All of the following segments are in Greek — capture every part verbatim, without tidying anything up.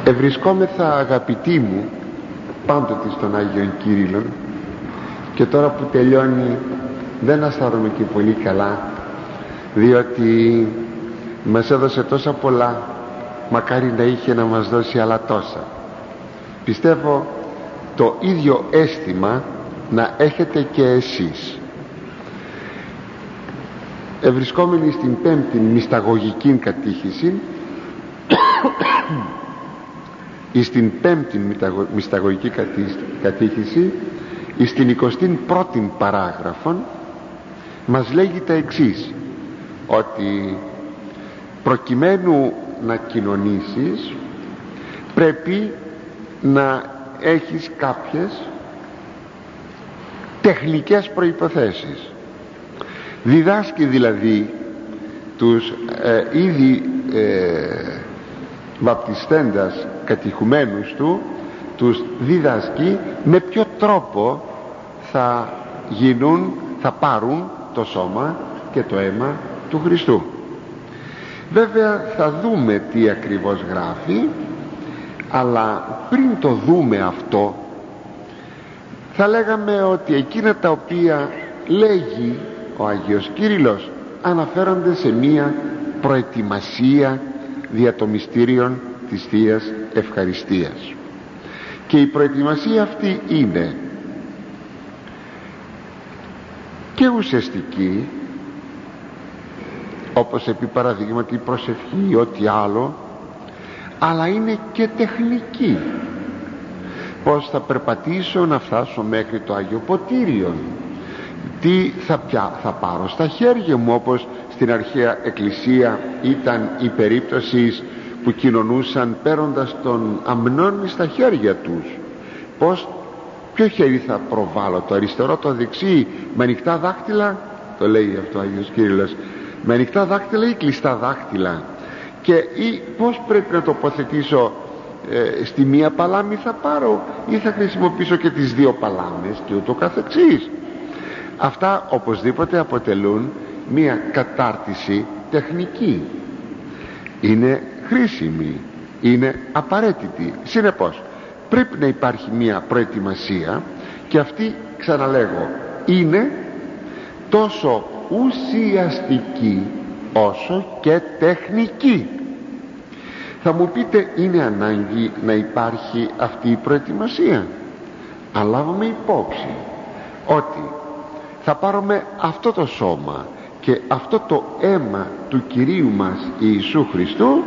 Ευρισκόμεθα, αγαπητοί μου, πάντοτε στον Άγιον Κύριλλον, και τώρα που τελειώνει δεν αισθάνομαι και πολύ καλά, διότι μας έδωσε τόσα πολλά, μακάρι να είχε να μας δώσει άλλα τόσα. Πιστεύω το ίδιο αίσθημα να έχετε και εσείς. Ευρισκόμενοι στην πέμπτη μυσταγωγική κατήχηση ή στην πέμπτη μυσταγωγική κατήχηση ή στην εικοστή πρώτη παράγραφον, μας λέγει τα εξής, ότι προκειμένου να κοινωνήσεις πρέπει να έχεις κάποιες τεχνικές προϋποθέσεις. Διδάσκει δηλαδή τους ε, ήδη ε, βαπτιστέντας κατηχουμένους του, τους διδάσκει με ποιο τρόπο θα γίνουν, θα πάρουν το σώμα και το αίμα του Χριστού. Βέβαια θα δούμε τι ακριβώς γράφει, αλλά πριν το δούμε αυτό, θα λέγαμε ότι εκείνα τα οποία λέγει ο Άγιος Κύριλλος αναφέρονται σε μία προετοιμασία δια το μυστήριον της Θείας Ευχαριστίας, και η προετοιμασία αυτή είναι και ουσιαστική, όπως επί παραδείγματι η προσευχή ή ό,τι άλλο, αλλά είναι και τεχνική. Πώς θα περπατήσω να φτάσω μέχρι το Άγιο Ποτήριον, τι θα, πια, θα πάρω στα χέρια μου, όπως στην αρχαία Εκκλησία ήταν η περίπτωση που κοινωνούσαν παίρνοντας τον αμνόν στα χέρια τους. Πώς, ποιο χέρι θα προβάλλω, το αριστερό, το δεξί, με ανοιχτά δάχτυλα, το λέει αυτό ο Άγιος Κύριλλος, με ανοιχτά δάχτυλα ή κλειστά δάχτυλα, και ή πώς πρέπει να τοποθετήσω, ε, στη μία παλάμη θα πάρω ή θα χρησιμοποιήσω και τις δύο παλάμες και ούτω καθεξής. Αυτά οπωσδήποτε αποτελούν μία κατάρτιση τεχνική, είναι χρήσιμη, είναι απαραίτητη. Συνεπώς πρέπει να υπάρχει μία προετοιμασία, και αυτή, ξαναλέγω, είναι τόσο ουσιαστική όσο και τεχνική. Θα μου πείτε, είναι ανάγκη να υπάρχει αυτή η προετοιμασία? Αν λάβουμε υπόψη ότι θα πάρουμε αυτό το σώμα και αυτό το αίμα του Κυρίου μας Ιησού Χριστού,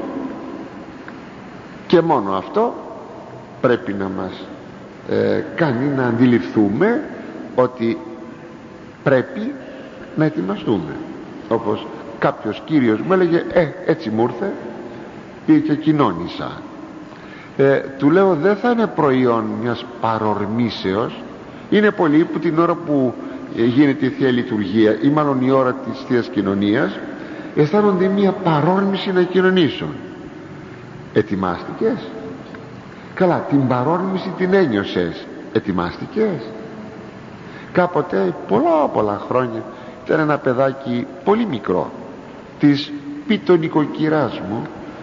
και μόνο αυτό πρέπει να μας ε, κάνει να αντιληφθούμε ότι πρέπει να ετοιμαστούμε. Όπως κάποιος κύριος μου έλεγε, ε, έτσι μου ήρθε, πήγε και κοινώνησα. ε, του λέω, δεν θα είναι προϊόν μιας παρορμήσεως. Είναι πολλοί που την ώρα που γίνεται η Θεία Λειτουργία, ή μάλλον η ώρα της Θείας Κοινωνίας, αισθάνονται μια παρόρμηση να κοινωνήσουν. Ετοιμάστηκες? Καλά, την παρόρμηση την ένιωσες, ετοιμάστηκες? Κάποτε, πολλά πολλά χρόνια, ήταν ένα παιδάκι πολύ μικρό της πίτων οικοκυράς μου,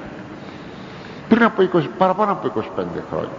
πριν από είκοσι, παραπάνω από είκοσι πέντε χρόνια.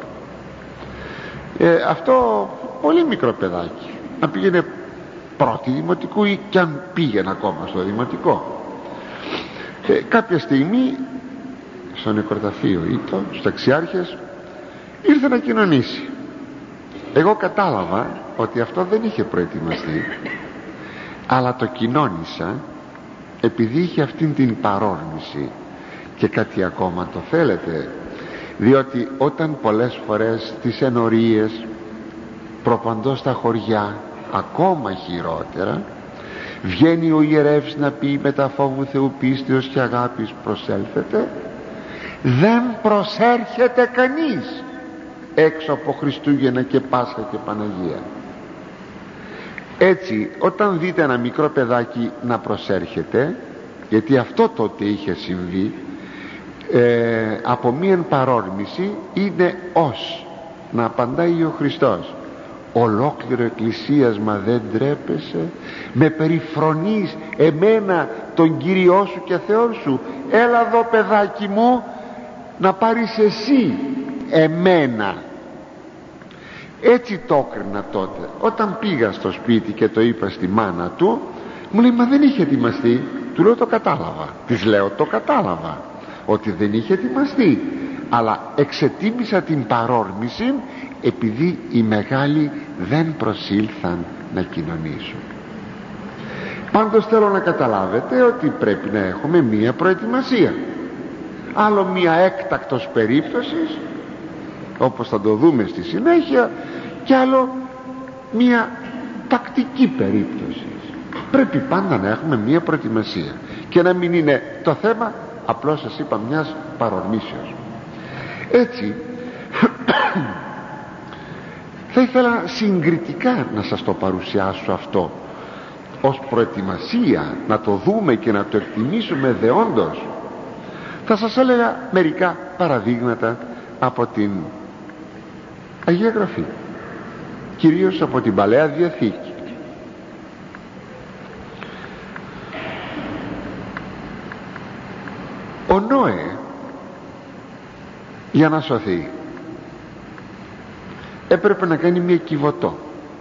ε, αυτό πολύ μικρό παιδάκι, να πήγαινε πρώτη δημοτικού, ή κι αν πήγαινε ακόμα στο δημοτικό, ε, κάποια στιγμή στο νεκροταφείο ή το, στους ταξιάρχες, ήρθε να κοινωνήσει. Εγώ κατάλαβα ότι αυτό δεν είχε προετοιμαστεί, αλλά το κοινώνησα επειδή είχε αυτήν την παρόρμηση. Και κάτι ακόμα, το θέλετε, διότι όταν πολλές φορές τις ενορίες προπαντός στα χωριά, ακόμα χειρότερα, βγαίνει ο ιερεύς να πει μετά φόβου Θεού πίστεως και αγάπης προσέλθετε, δεν προσέρχεται κανείς έξω από Χριστούγεννα και Πάσχα και Παναγία. Έτσι, όταν δείτε ένα μικρό παιδάκι να προσέρχεται, γιατί αυτό τότε είχε συμβεί, ε, από μίαν παρόρμηση είναι ως να απαντάει ο Χριστός, ολόκληρο εκκλησίασμα δεν ντρέπεσαι, με περιφρονείς εμένα τον Κύριό σου και Θεό σου? Έλα εδώ παιδάκι μου, να πάρεις εσύ εμένα. Έτσι το έκρινα τότε. Όταν πήγα στο σπίτι και το είπα στη μάνα του, μου λέει, μα δεν είχε ετοιμαστεί. Του λέω, το κατάλαβα. Της λέω, το κατάλαβα ότι δεν είχε ετοιμαστεί, αλλά εξετίμησα την παρόρμηση επειδή οι μεγάλοι δεν προσήλθαν να κοινωνήσουν. Πάντως θέλω να καταλάβετε ότι πρέπει να έχουμε μία προετοιμασία. Άλλο μία έκτακτος περίπτωσης, όπως θα το δούμε στη συνέχεια, και άλλο μία τακτική περίπτωση. Πρέπει πάντα να έχουμε μία προετοιμασία και να μην είναι το θέμα, απλώς σας είπα, μιας παρορμήσεως. Έτσι θα ήθελα συγκριτικά να σας το παρουσιάσω αυτό ως προετοιμασία, να το δούμε και να το εκτιμήσουμε δεόντως. Θα σας έλεγα μερικά παραδείγματα από την Αγία Γραφή, κυρίως από την Παλαιά Διαθήκη. Ο Νόε, για να σωθεί, έπρεπε να κάνει μια κιβωτό.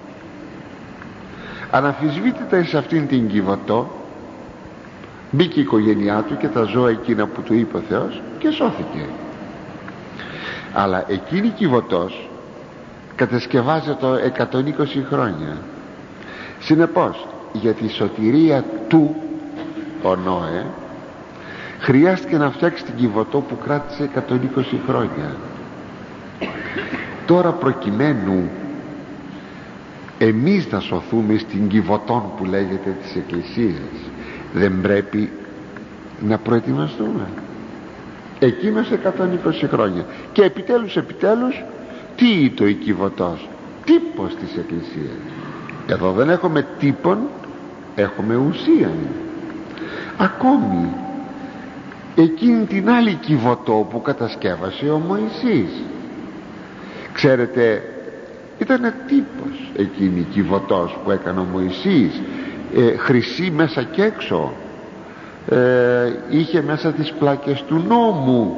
Αναμφισβήτητα σε αυτήν την κιβωτό μπήκε η οικογένειά του και τα ζώα εκείνα που του είπε ο Θεός και σώθηκε. Αλλά εκείνη η κιβωτός κατασκευάζεται εκατόν είκοσι χρόνια. Συνεπώς, για τη σωτηρία του ο Νόε χρειάστηκε να φτιάξει την κιβωτό που κράτησε εκατόν είκοσι χρόνια. Τώρα, προκειμένου εμείς να σωθούμε στην κιβωτόν που λέγεται της Εκκλησίας, δεν πρέπει να προετοιμαστούμε? Εκείνος εκατόν είκοσι χρόνια. Και επιτέλους επιτέλους τι ήτο η κιβωτός? Τύπος της Εκκλησίας. Εδώ δεν έχουμε τύπον, έχουμε ουσία. Ακόμη εκείνη την άλλη κιβωτό που κατασκεύασε ο Μωυσής, ξέρετε, ήταν τύπος εκείνη η κιβωτός που έκανε ο Μωυσής, ε, χρυσή μέσα και έξω, ε, είχε μέσα τις πλάκες του νόμου.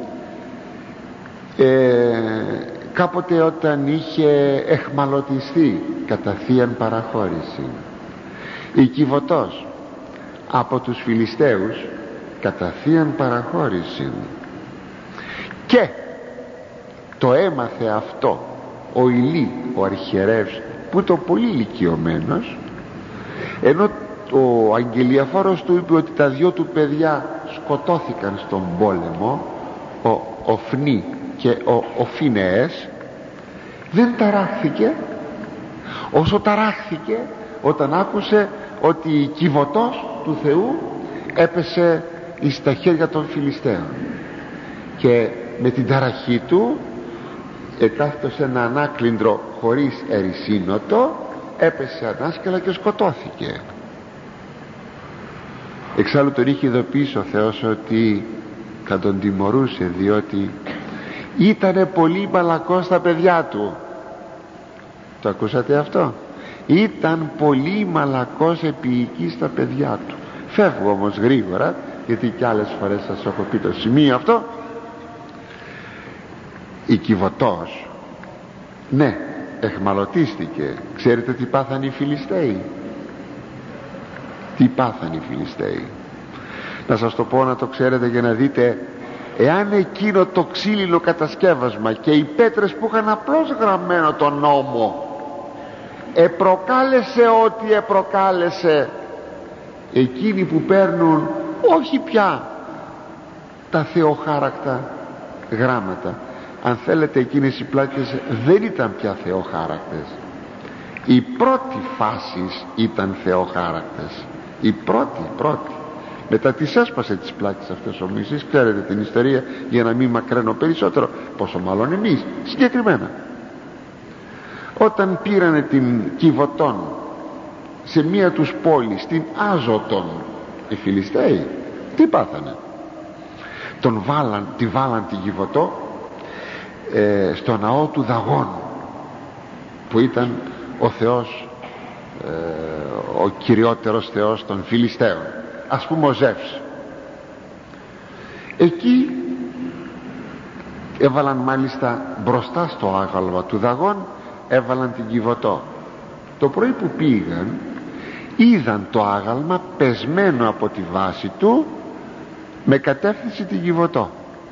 ε, κάποτε όταν είχε εχμαλωτιστεί κατά θείαν παραχώρηση η κιβωτός από τους Φιλιστέους, κατά θείαν παραχώρηση, και το έμαθε αυτό ο Ηλί ο αρχιερεύς, που το πολύ ηλικιωμένος, ενώ ο αγγελιαφόρος του είπε ότι τα δυο του παιδιά σκοτώθηκαν στον πόλεμο, ο Οφνή και ο Οφίνεες, δεν ταράχθηκε όσο ταράχθηκε όταν άκουσε ότι η κιβωτός του Θεού έπεσε εις τα χέρια των Φιλιστέων, και με την ταραχή του εκάθετο σε ένα ανάκλυντρο χωρίς ερησίνοτο, έπεσε ανάσκελα και σκοτώθηκε. Εξάλλου τον είχε ειδοποιήσει ο Θεός ότι θα τον τιμωρούσε, διότι ήτανε πολύ μαλακός στα παιδιά του. Το ακούσατε αυτό? Ήταν πολύ μαλακός επί εκεί στα παιδιά του. Φεύγω όμως γρήγορα, γιατί κι άλλες φορές σας έχω πει το σημείο αυτό. Η κιβωτός, ναι, εχμαλωτίστηκε. Ξέρετε τι πάθανε οι Φιλιστέοι? Τι πάθανε οι Φιλιστέοι? Να σας το πω, να το ξέρετε, για να δείτε εάν εκείνο το ξύλινο κατασκεύασμα και οι πέτρες που είχαν απλώς γραμμένο τον νόμο επροκάλεσε ό,τι επροκάλεσε, εκείνοι που παίρνουν όχι πια τα θεοχάρακτα γράμματα, αν θέλετε, εκείνες οι πλάκες δεν ήταν πια θεοχάρακτες. Η πρώτη φάση ήταν θεοχάρακτες, η πρώτη, πρώτη. Μετά τις έσπασε τις πλάκες αυτές ο Μωυσής. Ξέρετε την ιστορία, για να μην μακραίνω περισσότερο, πόσο μάλλον εμείς συγκεκριμένα. Όταν πήρανε την Κιβωτόν σε μία τους πόλη, στην Άζωτον, οι Φιλιστέοι τι πάθανε? Τον βάλαν, τη βάλαν την Κιβωτό ε, στο ναό του Δαγών, που ήταν ο Θεός, ε, ο κυριότερος Θεός των Φιλιστέων, ας πούμε ο Ζεύς. Εκεί Έβαλαν μάλιστα μπροστά στο άγαλμα του Δαγών, έβαλαν την Κιβωτό. Το πρωί που πήγαν, είδαν το άγαλμα πεσμένο από τη βάση του με κατεύθυνση την Κιβωτό.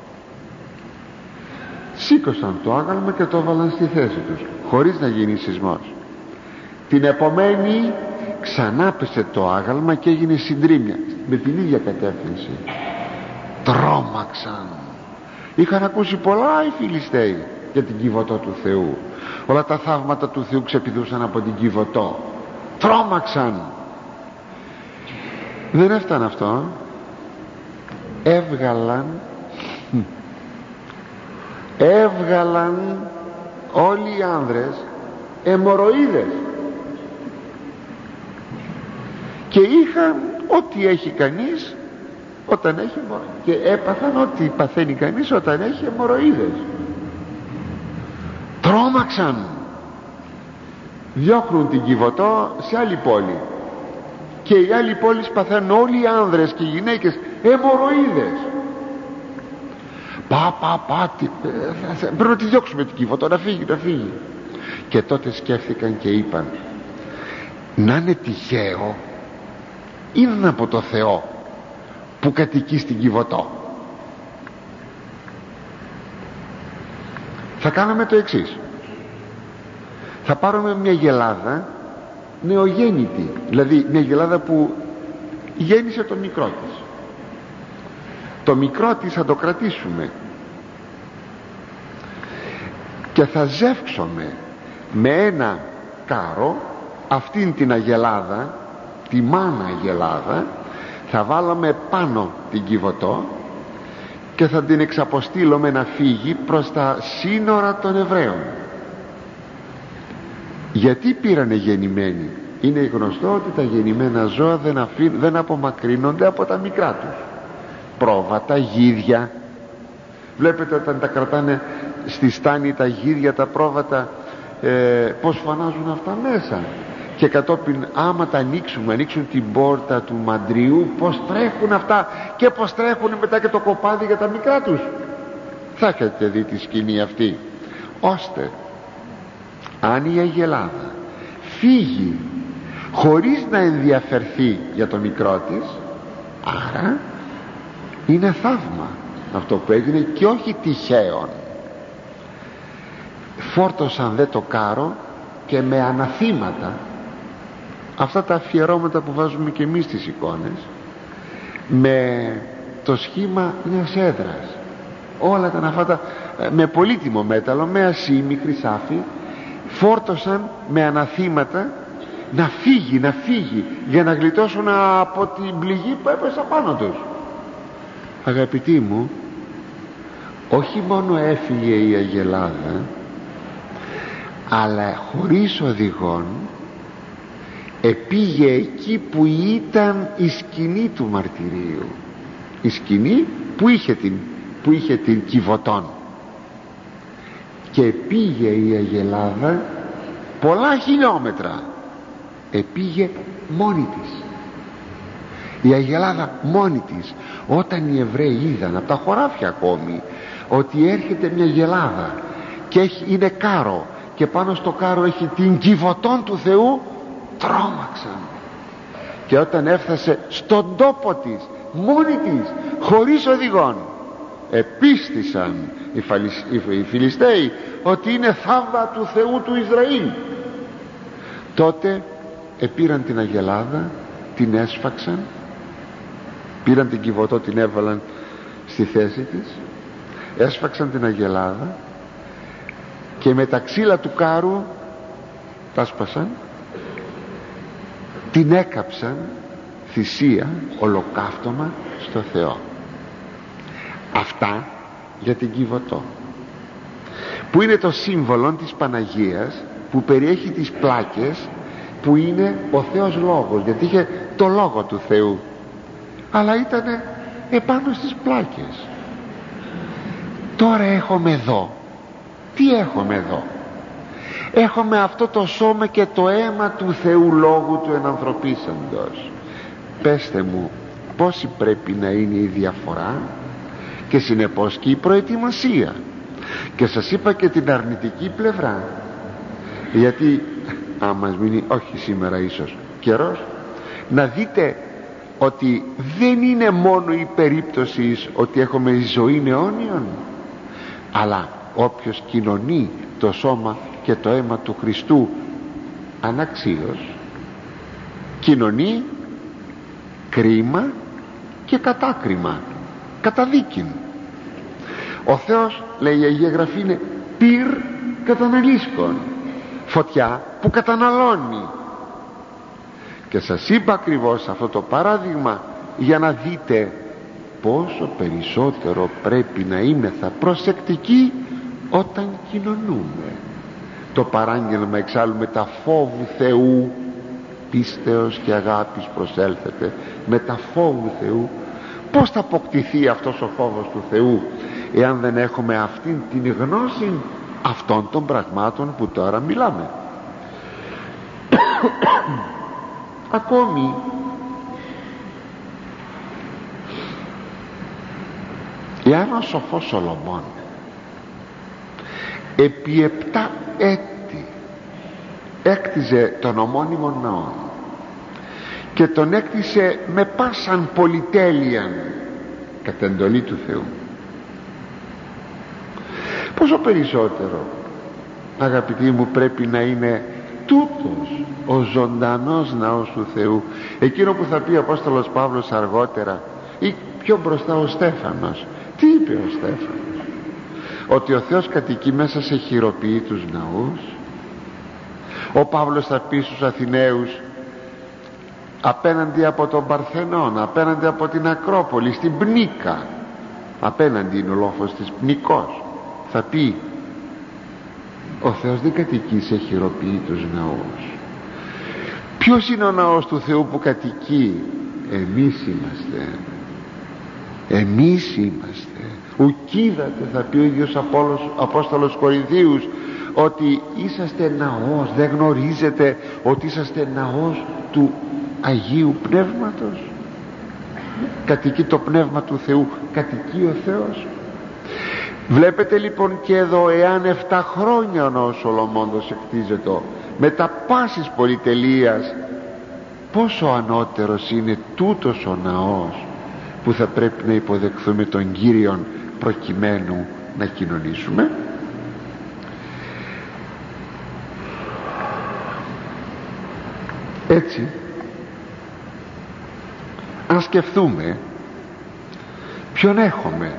Σήκωσαν το άγαλμα και το έβαλαν στη θέση τους χωρίς να γίνει σεισμός. Την επομένη ξανά πέσε το άγαλμα και έγινε συντρίμμια με την ίδια κατεύθυνση. Τρόμαξαν. Είχαν ακούσει πολλά οι Φιλιστέοι για την Κιβωτό του Θεού. Όλα τα θαύματα του Θεού ξεπηδούσαν από την Κιβωτό. Τρόμαξαν. Δεν έφτανε αυτό. Έβγαλαν έβγαλαν όλοι οι άνδρες αιμορροίδες και είχαν ό,τι έχει κανείς όταν έχει, και έπαθαν ό,τι παθαίνει κανείς όταν έχει αιμορροίδες. Τρόμαξαν. Διώχνουν την Κιβωτό σε άλλη πόλη και οι άλλοι πόλεις παθαίνουν όλοι οι άνδρες και οι γυναίκες αιμορροίδες. Πα πα πα τι, πρέπει να τη διώξουμε την Κιβωτό, να φύγει, να φύγει. Και τότε σκέφτηκαν και είπαν, να είναι τυχαίο ή να είναι από το Θεό που κατοικεί στην Κιβωτό. Θα κάνουμε το εξής. Θα πάρουμε μια γελάδα νεογέννητη, δηλαδή μια γελάδα που γέννησε το μικρό της. Το μικρό της θα το κρατήσουμε και θα ζεύξουμε με ένα κάρο αυτήν την αγελάδα, τη μάνα αγελάδα, θα βάλουμε πάνω την Κιβωτό και θα την εξαποστείλουμε να φύγει προς τα σύνορα των Εβραίων. Γιατί πήρανε γεννημένοι? Είναι γνωστό ότι τα γεννημένα ζώα δεν, αφή, δεν απομακρύνονται από τα μικρά τους. Πρόβατα, γίδια. Βλέπετε όταν τα κρατάνε στη στάνη τα γίδια, τα πρόβατα, ε, πως φανάζουν αυτά μέσα. Και κατόπιν άμα τα ανοίξουμε, ανοίξουν την πόρτα του μαντριού, πως τρέχουν αυτά και πως τρέχουν μετά και το κοπάδι για τα μικρά τους. Θα έχετε δει τη σκηνή αυτή. Ώστε αν η αγελάδα φύγει χωρίς να ενδιαφερθεί για το μικρό της, άρα είναι θαύμα αυτό που έγινε και όχι τυχαίον. Φόρτωσαν δε το κάρο και με αναθήματα, αυτά τα αφιερώματα που βάζουμε και εμείς στις εικόνες, με το σχήμα μιας έδρας, όλα ήταν αυτά τα, με πολύτιμο μέταλλο, με ασήμι, χρυσάφι, φόρτωσαν με αναθήματα να φύγει, να φύγει για να γλιτώσουν από την πληγή που έπεσε πάνω τους. Αγαπητοί μου, όχι μόνο έφυγε η αγελάδα, αλλά χωρίς οδηγόν επήγε εκεί που ήταν η σκηνή του μαρτυρίου, η σκηνή που είχε την, που είχε την Κιβωτόν, και πήγε η αγελάδα πολλά χιλιόμετρα, επήγε μόνη της η αγελάδα μόνη της. Όταν οι Εβραίοι είδαν από τα χωράφια ακόμη ότι έρχεται μια γελάδα και έχει, είναι κάρο, και πάνω στο κάρο έχει την Κιβωτόν του Θεού, τρόμαξαν. Και όταν έφτασε στον τόπο της μόνη της, χωρίς οδηγόν, επίστησαν οι, Φαλισ... οι Φιλιστέοι ότι είναι θαύμα του Θεού του Ισραήλ. Τότε επήραν την αγελάδα, την έσφαξαν, πήραν την Κιβωτό, την έβαλαν στη θέση της, έσφαξαν την αγελάδα και με τα ξύλα του κάρου τα σπασαν, την έκαψαν θυσία, ολοκαύτωμα στο Θεό. Αυτά για την Κιβωτό, που είναι το σύμβολο της Παναγίας, που περιέχει τις πλάκες που είναι ο Θεός Λόγος, γιατί είχε το Λόγο του Θεού, αλλά ήταν επάνω στις πλάκες. Τώρα έχουμε εδώ, τι έχουμε εδώ? Έχουμε αυτό το σώμα και το αίμα του Θεού Λόγου του ενανθρωπίσαντος. Πέστε μου, πόση πρέπει να είναι η διαφορά και συνεπώς και η προετοιμασία? Και σας είπα και την αρνητική πλευρά, γιατί αν μας μείνει, όχι σήμερα ίσως καιρός, να δείτε ότι δεν είναι μόνο η περίπτωση ότι έχουμε ζωή αιώνιον, αλλά όποιος κοινωνεί το σώμα και το αίμα του Χριστού αναξίως, κοινωνεί κρίμα και κατάκριμα, καταδίκην. Ο Θεός, λέει η Αγία Γραφή, είναι πυρ καταναλύσκων, φωτιά που καταναλώνει. Και σας είπα ακριβώς αυτό το παράδειγμα για να δείτε πόσο περισσότερο πρέπει να είμεθα προσεκτικοί όταν κοινωνούμε. Το παράγγελμα εξάλλου με τα φόβου Θεού, πίστεως και αγάπης προσέλθετε, με τα φόβου Θεού. Πώς θα αποκτηθεί αυτός ο φόβος του Θεού εάν δεν έχουμε αυτήν την γνώση αυτών των πραγμάτων που τώρα μιλάμε? Ακόμη εάν ο σοφός Σολομών επί επτά έτη έκτιζε τον ομώνυμο ναό και τον έκτισε με πάσαν πολυτέλειαν κατ' εντολή του Θεού, πόσο περισσότερο, αγαπητοί μου, πρέπει να είναι τούτος ο ζωντανός ναός του Θεού, εκείνο που θα πει ο Απόστολος Παύλος αργότερα ή πιο μπροστά ο Στέφανος. Τι είπε ο Στέφανος? Ότι ο Θεός κατοικεί μέσα σε χειροποίητους ναούς. Ο Παύλος θα πει στους Αθηναίους, απέναντι από τον Παρθενώνα, απέναντι από την Ακρόπολη, στην Πνίκα, απέναντι είναι ο λόφος της Πνικός, θα πει, ο Θεός δεν κατοικεί σε χειροποίητους ναούς. Ποιος είναι ο ναός του Θεού που κατοικεί? Εμείς είμαστε. Εμείς είμαστε. Ουκίδατε, θα πει ο ίδιος Απόστολος Κορινθίους, ότι είσαστε ναός, δεν γνωρίζετε ότι είσαστε ναός του Αγίου Πνεύματος? Κατοικεί το Πνεύμα του Θεού, κατοικεί ο Θεός. Βλέπετε λοιπόν και εδώ, εάν εφτά χρόνια ο ναός Σολομώντος εκτίζεται με τα πάσης πολυτελείας, πόσο ανώτερος είναι τούτος ο ναός που θα πρέπει να υποδεχθούμε τον Κύριον προκειμένου να κοινωνήσουμε. Έτσι, αν σκεφτούμε ποιον έχουμε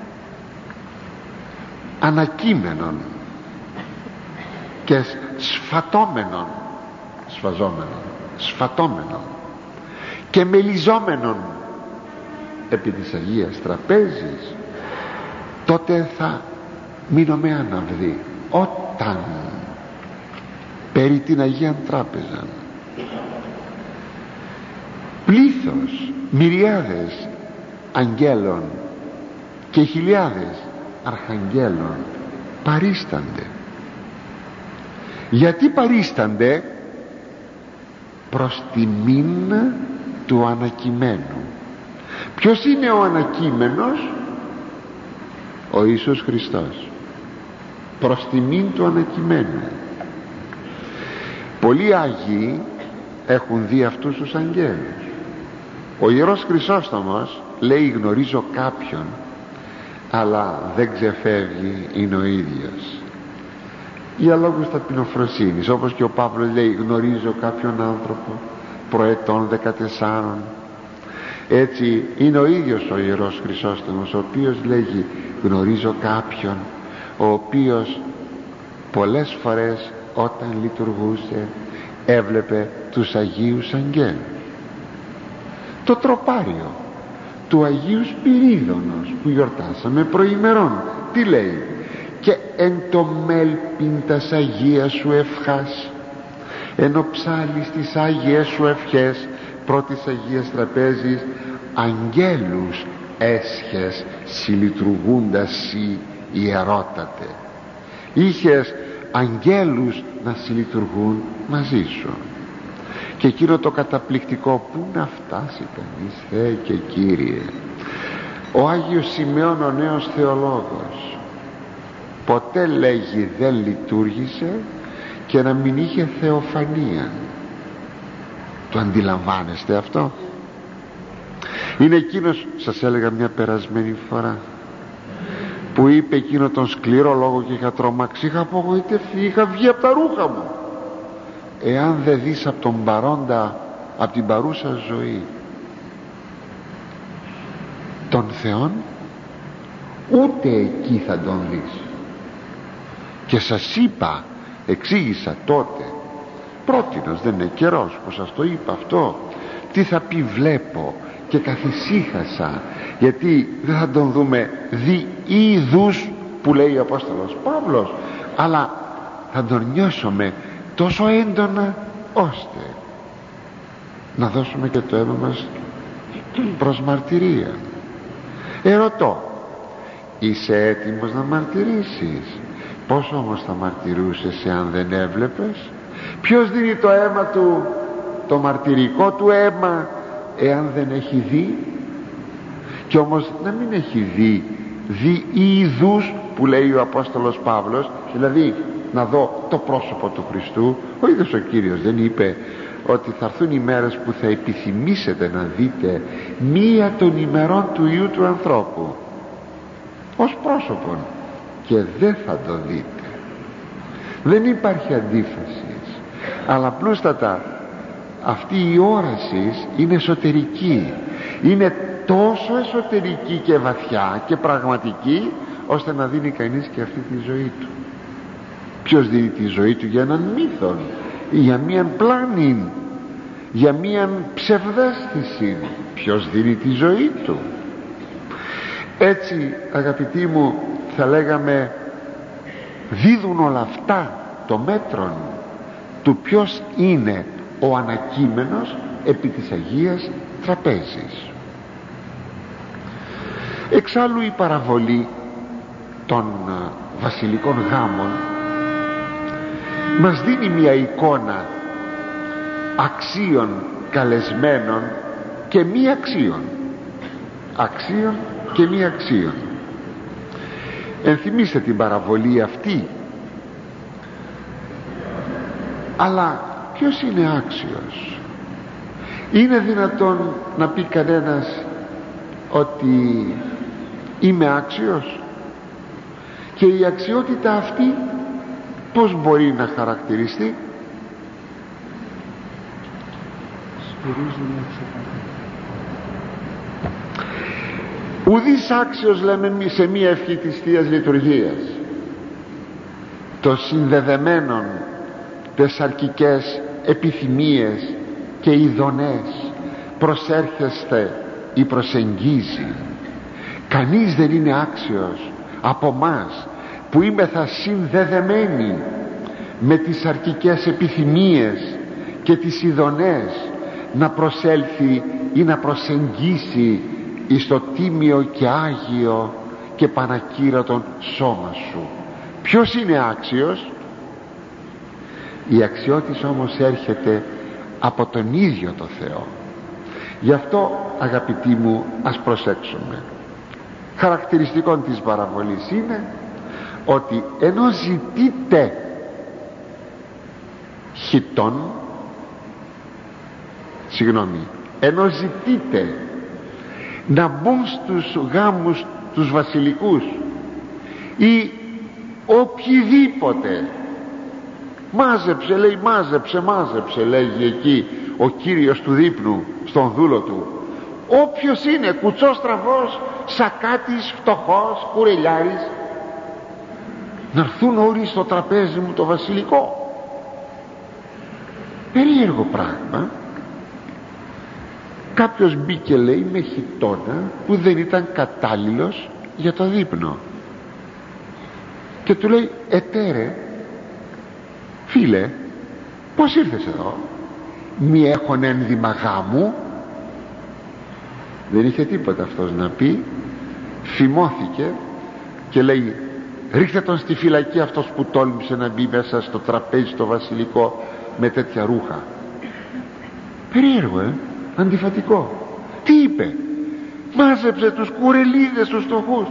ανακείμενον και σφατόμενον, σφαζόμενον, σφατόμενον και μελιζόμενον επί της Αγίας Τραπέζης, τότε θα μείνουμε άναυδοι όταν περί την Αγία Τράπεζα πλήθος, μυριάδες αγγέλων και χιλιάδες αρχαγγέλων παρίστανται. Γιατί παρίστανται? Προς τιμήν του ανακειμένου. Ποιος είναι ο ανακείμενος? Ο Ιησούς Χριστός. Προς τιμήν του ανακειμένου. Πολλοί Άγιοι έχουν δει αυτούς τους αγγέλους. Ο Ιερός Χρυσόστομος λέει, γνωρίζω κάποιον, αλλά δεν ξεφεύγει, είναι ο ίδιος, για λόγους ταπεινοφροσύνης. Όπως και ο Παύλος λέει, γνωρίζω κάποιον άνθρωπο προετών δεκατεσσάρων. Έτσι είναι ο ίδιος ο Ιερός Χρυσόστομος, ο οποίος λέγει, γνωρίζω κάποιον ο οποίος πολλές φορές όταν λειτουργούσε έβλεπε τους Αγίους Αγγέλους. Το τροπάριο του Αγίου Σπυρίδωνος που γιορτάσαμε προημερών, τι λέει? Και εν το μέλπιν τας Αγίας σου ευχάς, εν ο ψάλης της Άγιες σου ευχές πρώτης Αγίας Τραπέζης, αγγέλους έσχες συλλειτουργούντας σοι ιερότατε. Είχες αγγέλους να συλλειτουργούν μαζί σου. Και εκείνο το καταπληκτικό, πού να φτάσει κανείς, Θεέ και Κύριε? Ο Άγιος Σημειών ο νέος θεολόγος ποτέ, λέγει, δεν λειτουργήσε και να μην είχε θεοφανία. Το αντιλαμβάνεστε αυτό? Είναι εκείνος, σας έλεγα μια περασμένη φορά, που είπε εκείνο τον σκληρό λόγο και είχα τρομάξει, είχα απογοητευτεί, είχα βγει από τα ρούχα μου. Εάν δεν δεις από τον παρόντα, από την παρούσα ζωή, τον Θεόν, ούτε εκεί θα τον δεις. Και σας είπα, εξήγησα τότε, πρότεινος, δεν είναι καιρός που σας το είπα αυτό, τι θα πει βλέπω, και καθησύχασα, γιατί δεν θα τον δούμε δι είδους που λέει ο Απόστολος Παύλος, αλλά θα τον νιώσουμε τόσο έντονα ώστε να δώσουμε και το αίμα μας προς μαρτυρία. Ερωτώ, είσαι έτοιμος να μαρτυρήσεις? Πώς όμως θα μαρτυρούσες εάν δεν έβλεπες? Ποιος δίνει το αίμα του, το μαρτυρικό του αίμα, εάν δεν έχει δει? Και όμως να μην έχει δει δι είδους που λέει ο Απόστολος Παύλος, δηλαδή να δω το πρόσωπο του Χριστού. Ο ίδιος ο Κύριος δεν είπε ότι θα έρθουν οι μέρες που θα επιθυμήσετε να δείτε μία των ημερών του Υιού του ανθρώπου ως πρόσωπον, και δεν θα το δείτε? Δεν υπάρχει αντίφαση, αλλά απλούστατα αυτή η όραση είναι εσωτερική, είναι τόσο εσωτερική και βαθιά και πραγματική, ώστε να δίνει κανείς και αυτή τη ζωή του. Ποιος δίνει τη ζωή του? Για έναν μύθον, για μίαν πλάνην, για μίαν ψευδαίσθηση. Ποιος δίνει τη ζωή του? Έτσι, αγαπητοί μου, θα λέγαμε, δίδουν όλα αυτά το μέτρον του ποιος είναι ο ανακείμενος επί της Αγίας Τραπέζης. Εξάλλου η παραβολή των βασιλικών γάμων μας δίνει μια εικόνα αξίων καλεσμένων και μη αξίων, αξίων και μη αξίων. Ενθυμίστε την παραβολή αυτή. Αλλά ποιος είναι άξιος? Είναι δυνατόν να πει κανένας ότι είμαι άξιος? Και η αξιότητα αυτή πώς μπορεί να χαρακτηριστεί? Ουδής άξιος, λέμε σε μία ευχή της Θείας Λειτουργίας, το συνδεδεμένον τες αρκικές επιθυμίες και ειδονές προσέρχεστε ή προσεγγίζει. Κανείς δεν είναι άξιος από μας που είμεθα συνδεδεμένοι με τις αρκικές επιθυμίες και τις ειδονές να προσέλθει ή να προσεγγίσει εις το τίμιο και άγιο και πανακύρωτον σώμα σου. Ποιος είναι άξιος? Η αξιότης όμως έρχεται από τον ίδιο το Θεό. Γι' αυτό, αγαπητοί μου, ας προσέξουμε. Χαρακτηριστικό της παραβολής είναι ότι ενώ ζητείτε χιτών, συγγνώμη, ενώ ζητείτε να μπουν στους γάμους τους βασιλικούς ή οποιοδήποτε, μάζεψε, λέει, μάζεψε, μάζεψε, λέγει εκεί ο κύριος του δείπνου στον δούλο του, όποιος είναι, κουτσόστραφος, σακάτης, φτωχός, κουρελιάρης, να έρθουν όλοι στο τραπέζι μου το βασιλικό. Περίεργο πράγμα. Κάποιος μπήκε, λέει, με χιτώνα που δεν ήταν κατάλληλος για το δείπνο και του λέει, ετέρε φίλε, πως ήρθες εδώ? Μη έχον ένδυμα γάμου? Δεν είχε τίποτα αυτός να πει. Θυμώθηκε και λέει, ρίχτε τον στη φυλακή αυτός που τόλμησε να μπει μέσα στο τραπέζι στο βασιλικό με τέτοια ρούχα. Περίεργο, ε? Αντιφατικό. Τι είπε? Μάζεψε τους κουρελίδες τους φτωχούς.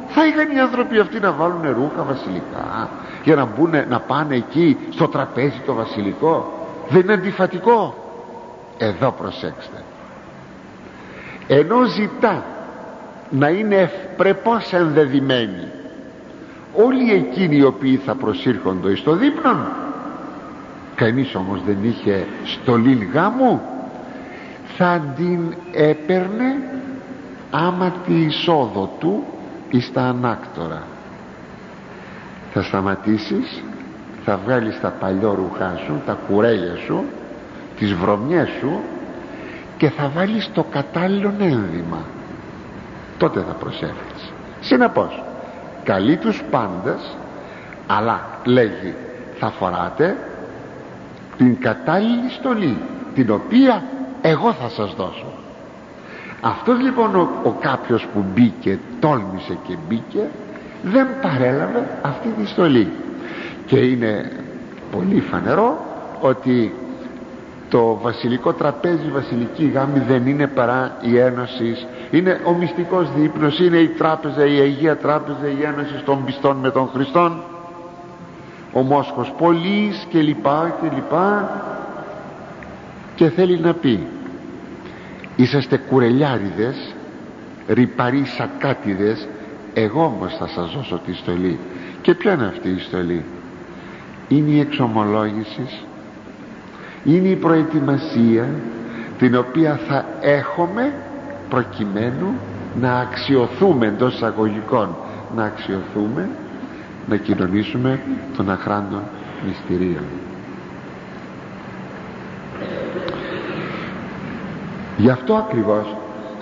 Θα είχαν οι άνθρωποι αυτοί να βάλουν ρούχα βασιλικά για να, μπουνε, να πάνε εκεί στο τραπέζι το βασιλικό? Δεν είναι αντιφατικό? Εδώ προσέξτε, ενώ ζητά να είναι ευπρεπώς ενδεδειμένοι όλοι εκείνοι οι οποίοι θα προσήρχονται εις το δείπνον, κανείς όμως δεν είχε στολήν γάμου, θα την έπαιρνε άμα τη εισόδο του εις τα ανάκτορα. Θα σταματήσεις, θα βγάλεις τα παλιό ρουχά σου, τα κουρέλια σου, τις βρωμιές σου, και θα βάλεις το κατάλληλο ένδυμα. Τότε θα προσεύχεις. Συνεπώς καλεί τους πάντες, αλλά λέγει θα φοράτε την κατάλληλη στολή, την οποία εγώ θα σας δώσω. Αυτός λοιπόν ο, ο κάποιος που μπήκε, τόλμησε και μπήκε, δεν παρέλαβε αυτή τη στολή. Και είναι πολύ φανερό ότι το βασιλικό τραπέζι, η βασιλική γάμη δεν είναι παρά η ένωση, είναι ο μυστικός δείπνος, είναι η τράπεζα, η Αγία Τράπεζα, η ένωση των πιστών με των Χριστών, ο μόσχος πολύς και λοιπά και λοιπά. Και θέλει να πει, είσαστε κουρελιάριδες, ρυπαροί σακάτιδες, εγώ όμως θα σας δώσω τη στολή. Και ποια είναι αυτή η στολή? Είναι η εξομολόγηση, είναι η προετοιμασία την οποία θα έχουμε προκειμένου να αξιοθούμε, εντός εισαγωγικών να αξιοθούμε, να κοινωνήσουμε των αχράντων μυστηρίων. Γι' αυτό ακριβώς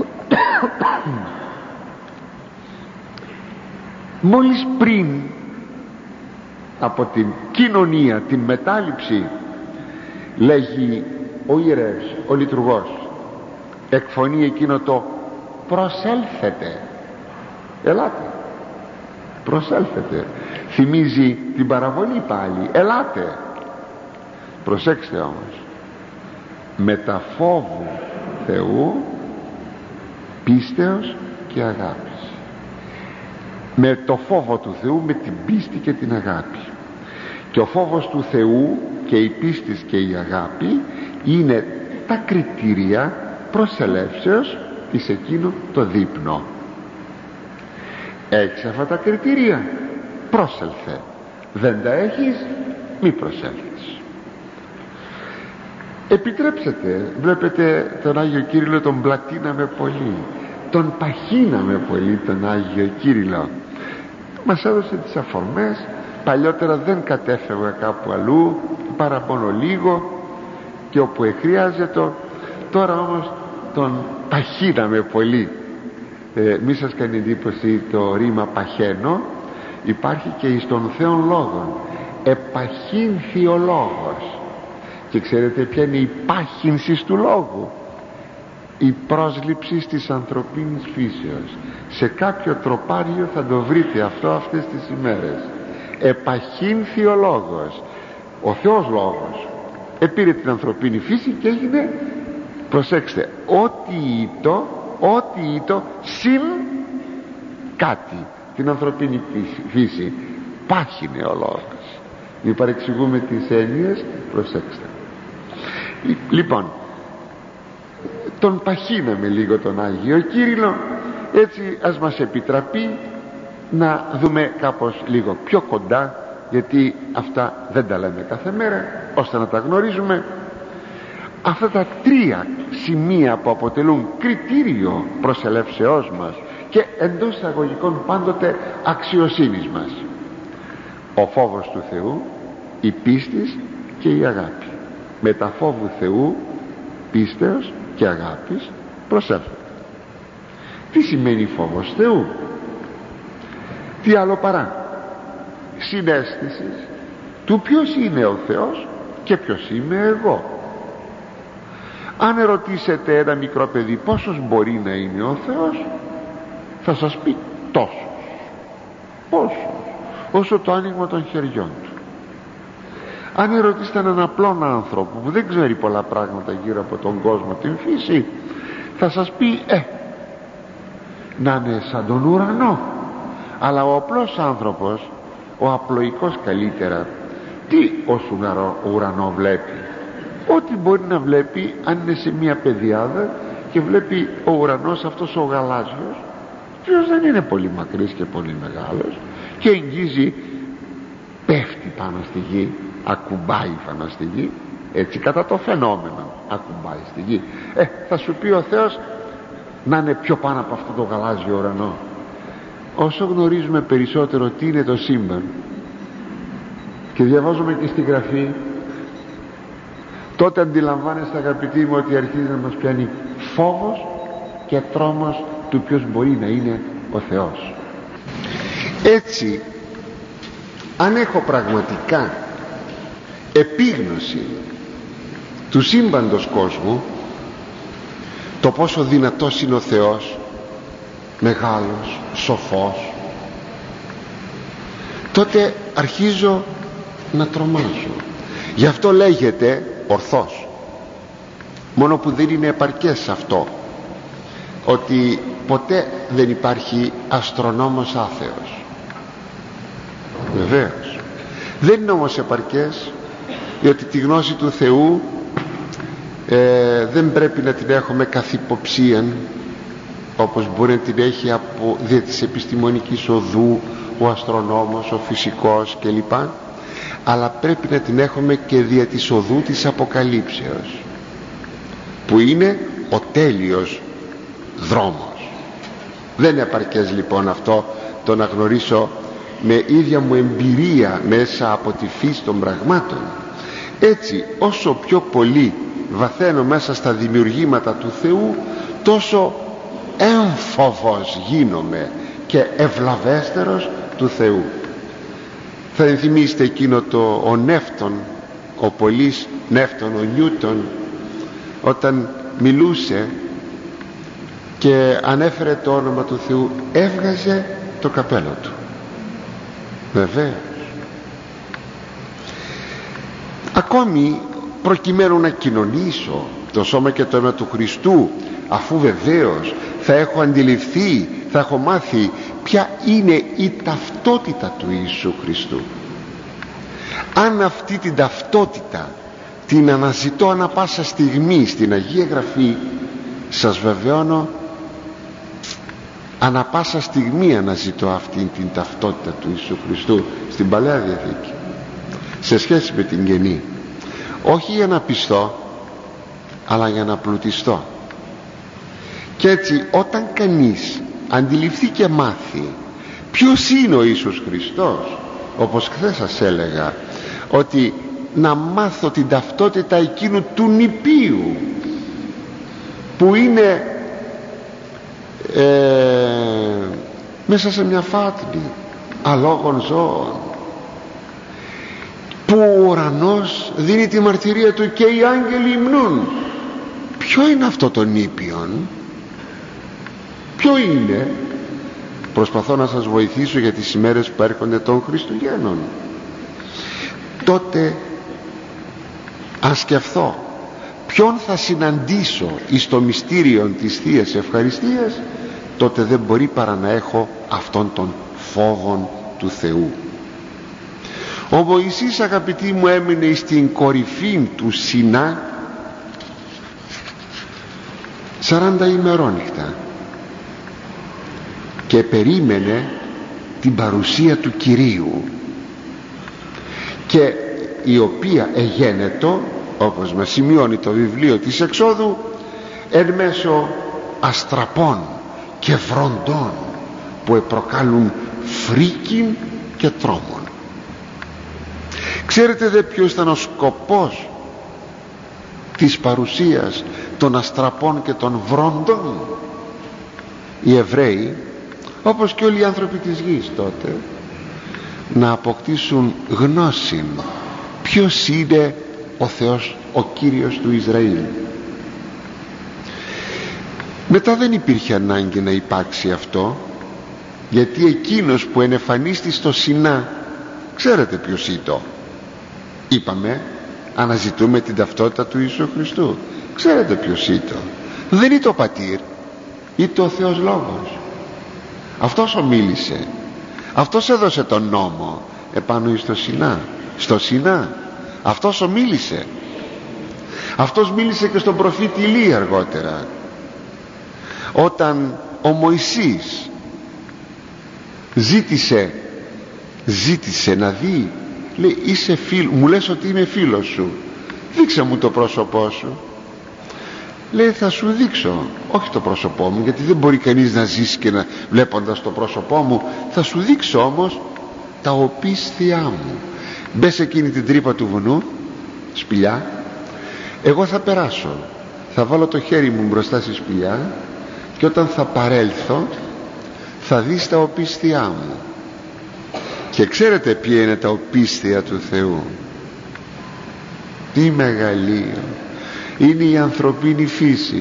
μόλις πριν από την κοινωνία, την μετάληψη, λέγει ο ιερεύς, ο λειτουργός, εκφωνεί εκείνο το προσέλθετε, ελάτε, προσέλθετε. Θυμίζει την παραβολή πάλι, ελάτε. Προσέξτε όμως, με τα φόβου Θεού, πίστεως και αγάπης. Με το φόβο του Θεού, με την πίστη και την αγάπη. Και ο φόβος του Θεού και η πίστη και η αγάπη είναι τα κριτήρια προσελεύσεως εις εκείνο το δείπνο. Έχεις αυτά τα κριτήρια, πρόσελθε. Δεν τα έχεις, μη προσέλθεις. Επιτρέψτε, βλέπετε τον Άγιο Κύριλλο τον πλατείναμε πολύ, τον παχύναμε πολύ τον Άγιο Κύριλλο. Μας έδωσε τις αφορμές. Παλιότερα δεν κατέφευγα κάπου αλλού, παρά μόνο λίγο και όπου εχρειάζεται. Τώρα όμως τον παχύναμε πολύ. ε, Μη σας κάνει εντύπωση το ρήμα παχαίνω, υπάρχει και εις των Θεών λόγων. Επαχύνθη ο λόγος. Και ξέρετε ποια είναι η πάχυνση του λόγου? Η πρόσληψη της ανθρωπίνης φύσεως. Σε κάποιο τροπάριο θα το βρείτε αυτό αυτές τις ημέρες. Επαχύνθη ο λόγος. Ο Θεός λόγος επήρε την ανθρωπίνη φύση και έγινε, προσέξτε, ό,τι ήτο, ό,τι ήτο συν κάτι την ανθρωπίνη φύση. Πάχυνε ο λόγος. Μην παρεξηγούμε τις έννοιες, προσέξτε. Λοιπόν, τον παχύναμε λίγο τον Άγιο Κύριλλο. Έτσι ας μας επιτραπεί να δούμε κάπως λίγο πιο κοντά, γιατί αυτά δεν τα λέμε κάθε μέρα, ώστε να τα γνωρίζουμε, αυτά τα τρία σημεία που αποτελούν κριτήριο προσελεύσεώς μας και εντός εισαγωγικών πάντοτε αξιοσύνης μας: ο φόβος του Θεού, η πίστης και η αγάπη. Με τα φόβου Θεού, πίστεως και αγάπης προσεύχεται. Τι σημαίνει φόβος Θεού? Τι άλλο παρά συναίσθησης του ποιος είναι ο Θεός και ποιος είμαι εγώ. Αν ερωτήσετε ένα μικρό παιδί πόσος μπορεί να είναι ο Θεός, θα σας πει τόσος. Πόσος? Όσο το άνοιγμα των χεριών του. Αν ερωτήσετε έναν απλόν άνθρωπο που δεν ξέρει πολλά πράγματα γύρω από τον κόσμο, την φύση, θα σας πει ε, να είναι σαν τον ουρανό. Αλλά ο απλός άνθρωπος, ο απλοϊκός καλύτερα, τι ως ουρανό βλέπει? Ό,τι μπορεί να βλέπει αν είναι σε μια πεδιάδα και βλέπει ο ουρανός αυτός ο γαλάζιος, ποιος δεν είναι πολύ μακρύς και πολύ μεγάλος, και εγγίζει, πέφτει πάνω στη γη, ακουμπάει πάνω στη γη, έτσι κατά το φαινόμενο ακουμπάει στη γη. Ε, θα σου πει ο Θεός να είναι πιο πάνω από αυτό το γαλάζιο ουρανό. Όσο γνωρίζουμε περισσότερο τι είναι το σύμπαν και διαβάζουμε και στη Γραφή, τότε αντιλαμβάνεστε, αγαπητοί μου, ότι αρχίζει να μας πιάνει φόβος και τρόμος του ποιος μπορεί να είναι ο Θεός. Έτσι, αν έχω πραγματικά επίγνωση του σύμπαντος κόσμου, το πόσο δυνατός είναι ο Θεός, μεγάλος, σοφός, τότε αρχίζω να τρομάζω. Γι' αυτό λέγεται ορθώς, μόνο που δεν είναι επαρκές αυτό, ότι ποτέ δεν υπάρχει αστρονόμος άθεος. Βεβαίως δεν είναι όμως επαρκές, διότι τη γνώση του Θεού ε, δεν πρέπει να την έχουμε καθ' υποψίαν, όπως μπορεί να την έχει από δια της επιστημονικής οδού ο αστρονόμος, ο φυσικός κλπ, αλλά πρέπει να την έχουμε και δια της οδού της αποκαλύψεως, που είναι ο τέλειος δρόμος. Δεν είναι επαρκές λοιπόν αυτό το να γνωρίσω με ίδια μου εμπειρία μέσα από τη φύση των πραγμάτων. Έτσι, όσο πιο πολύ βαθαίνω μέσα στα δημιουργήματα του Θεού, τόσο έμφοβος γίνομαι και ευλαβέστερος του Θεού. Θα ενθυμίστε εκείνο το ο Νεύτων, ο πολύς Νεύτων, ο Νιούτον, όταν μιλούσε και ανέφερε το όνομα του Θεού, έβγαζε το καπέλο του. Βεβαίως. Ακόμη προκειμένου να κοινωνήσω το σώμα και το αίμα του Χριστού, αφού βεβαίως θα έχω αντιληφθεί, θα έχω μάθει ποια είναι η ταυτότητα του Ιησού Χριστού, αν αυτή την ταυτότητα την αναζητώ ανα πάσα στιγμή στην Αγία Γραφή, σας βεβαιώνω, ανα πάσα στιγμή αναζητώ αυτή την ταυτότητα του Ιησού Χριστού στην Παλαιά Διαθήκη σε σχέση με την Καινή, όχι για να πιστώ αλλά για να πλουτιστώ. Και έτσι όταν κανείς αντιληφθεί και μάθει ποιος είναι ο Ιησούς Χριστός, όπως χθες σας έλεγα, ότι να μάθω την ταυτότητα εκείνου του νηπίου που είναι ε, μέσα σε μια φάτνη αλόγων ζώων, που ο ουρανός δίνει τη μαρτυρία του και οι άγγελοι υμνούν. Ποιο είναι αυτό το νήπιον? Ποιο είναι? Προσπαθώ να σας βοηθήσω για τις ημέρες που έρχονται των Χριστουγέννων. Τότε αν σκεφτώ ποιον θα συναντήσω εις το μυστήριο της Θείας Ευχαριστίας, τότε δεν μπορεί παρά να έχω αυτόν τον φόβον του Θεού. Ο Μωυσής, αγαπητοί μου, έμεινε στην κορυφή του Σινά σαράντα ημερόνυχτα και περίμενε την παρουσία του Κυρίου, και η οποία εγένετο, όπως μας σημειώνει το βιβλίο της Εξόδου, εν μέσω αστραπών και βροντών που προκάλουν φρίκιν και τρόμον. Ξέρετε δε ποιος ήταν ο σκοπός της παρουσίας των αστραπών και των βρόντων? Οι Εβραίοι, όπως και όλοι οι άνθρωποι της γης τότε, να αποκτήσουν γνώση ποιος είναι ο Θεός, ο Κύριος του Ισραήλ. Μετά δεν υπήρχε ανάγκη να υπάρξει αυτό, γιατί εκείνος που ενεφανίστη στο Σινά, ξέρετε ποιος ήταν? Είπαμε, αναζητούμε την ταυτότητα του Ιησού Χριστού. Ξέρετε ποιος ήταν? Δεν ήταν ο Πατήρ, ήταν ο Θεός Λόγος. Αυτός ομίλησε, Αυτός έδωσε τον νόμο επάνω στο Σινά, στο Σινά. Αυτός ο μίλησε. Αυτός μίλησε και στον προφήτη Ηλία αργότερα, όταν ο Μωυσής ζήτησε ζήτησε να δει, λέει, είσαι φίλ, μου λες ότι είμαι φίλος σου, δείξε μου το πρόσωπό σου. Λέει, θα σου δείξω, όχι το πρόσωπό μου, γιατί δεν μπορεί κανείς να ζήσει και να βλέποντας το πρόσωπό μου. Θα σου δείξω όμως τα οπίσθια μου. Μπες σε εκείνη την τρύπα του βουνού, σπηλιά, εγώ θα περάσω, θα βάλω το χέρι μου μπροστά στη σπηλιά και όταν θα παρέλθω θα δεις τα οπίσθια μου. Και ξέρετε ποια είναι τα οπίσθια του Θεού? Τι μεγαλείο! Είναι η ανθρωπίνη φύση.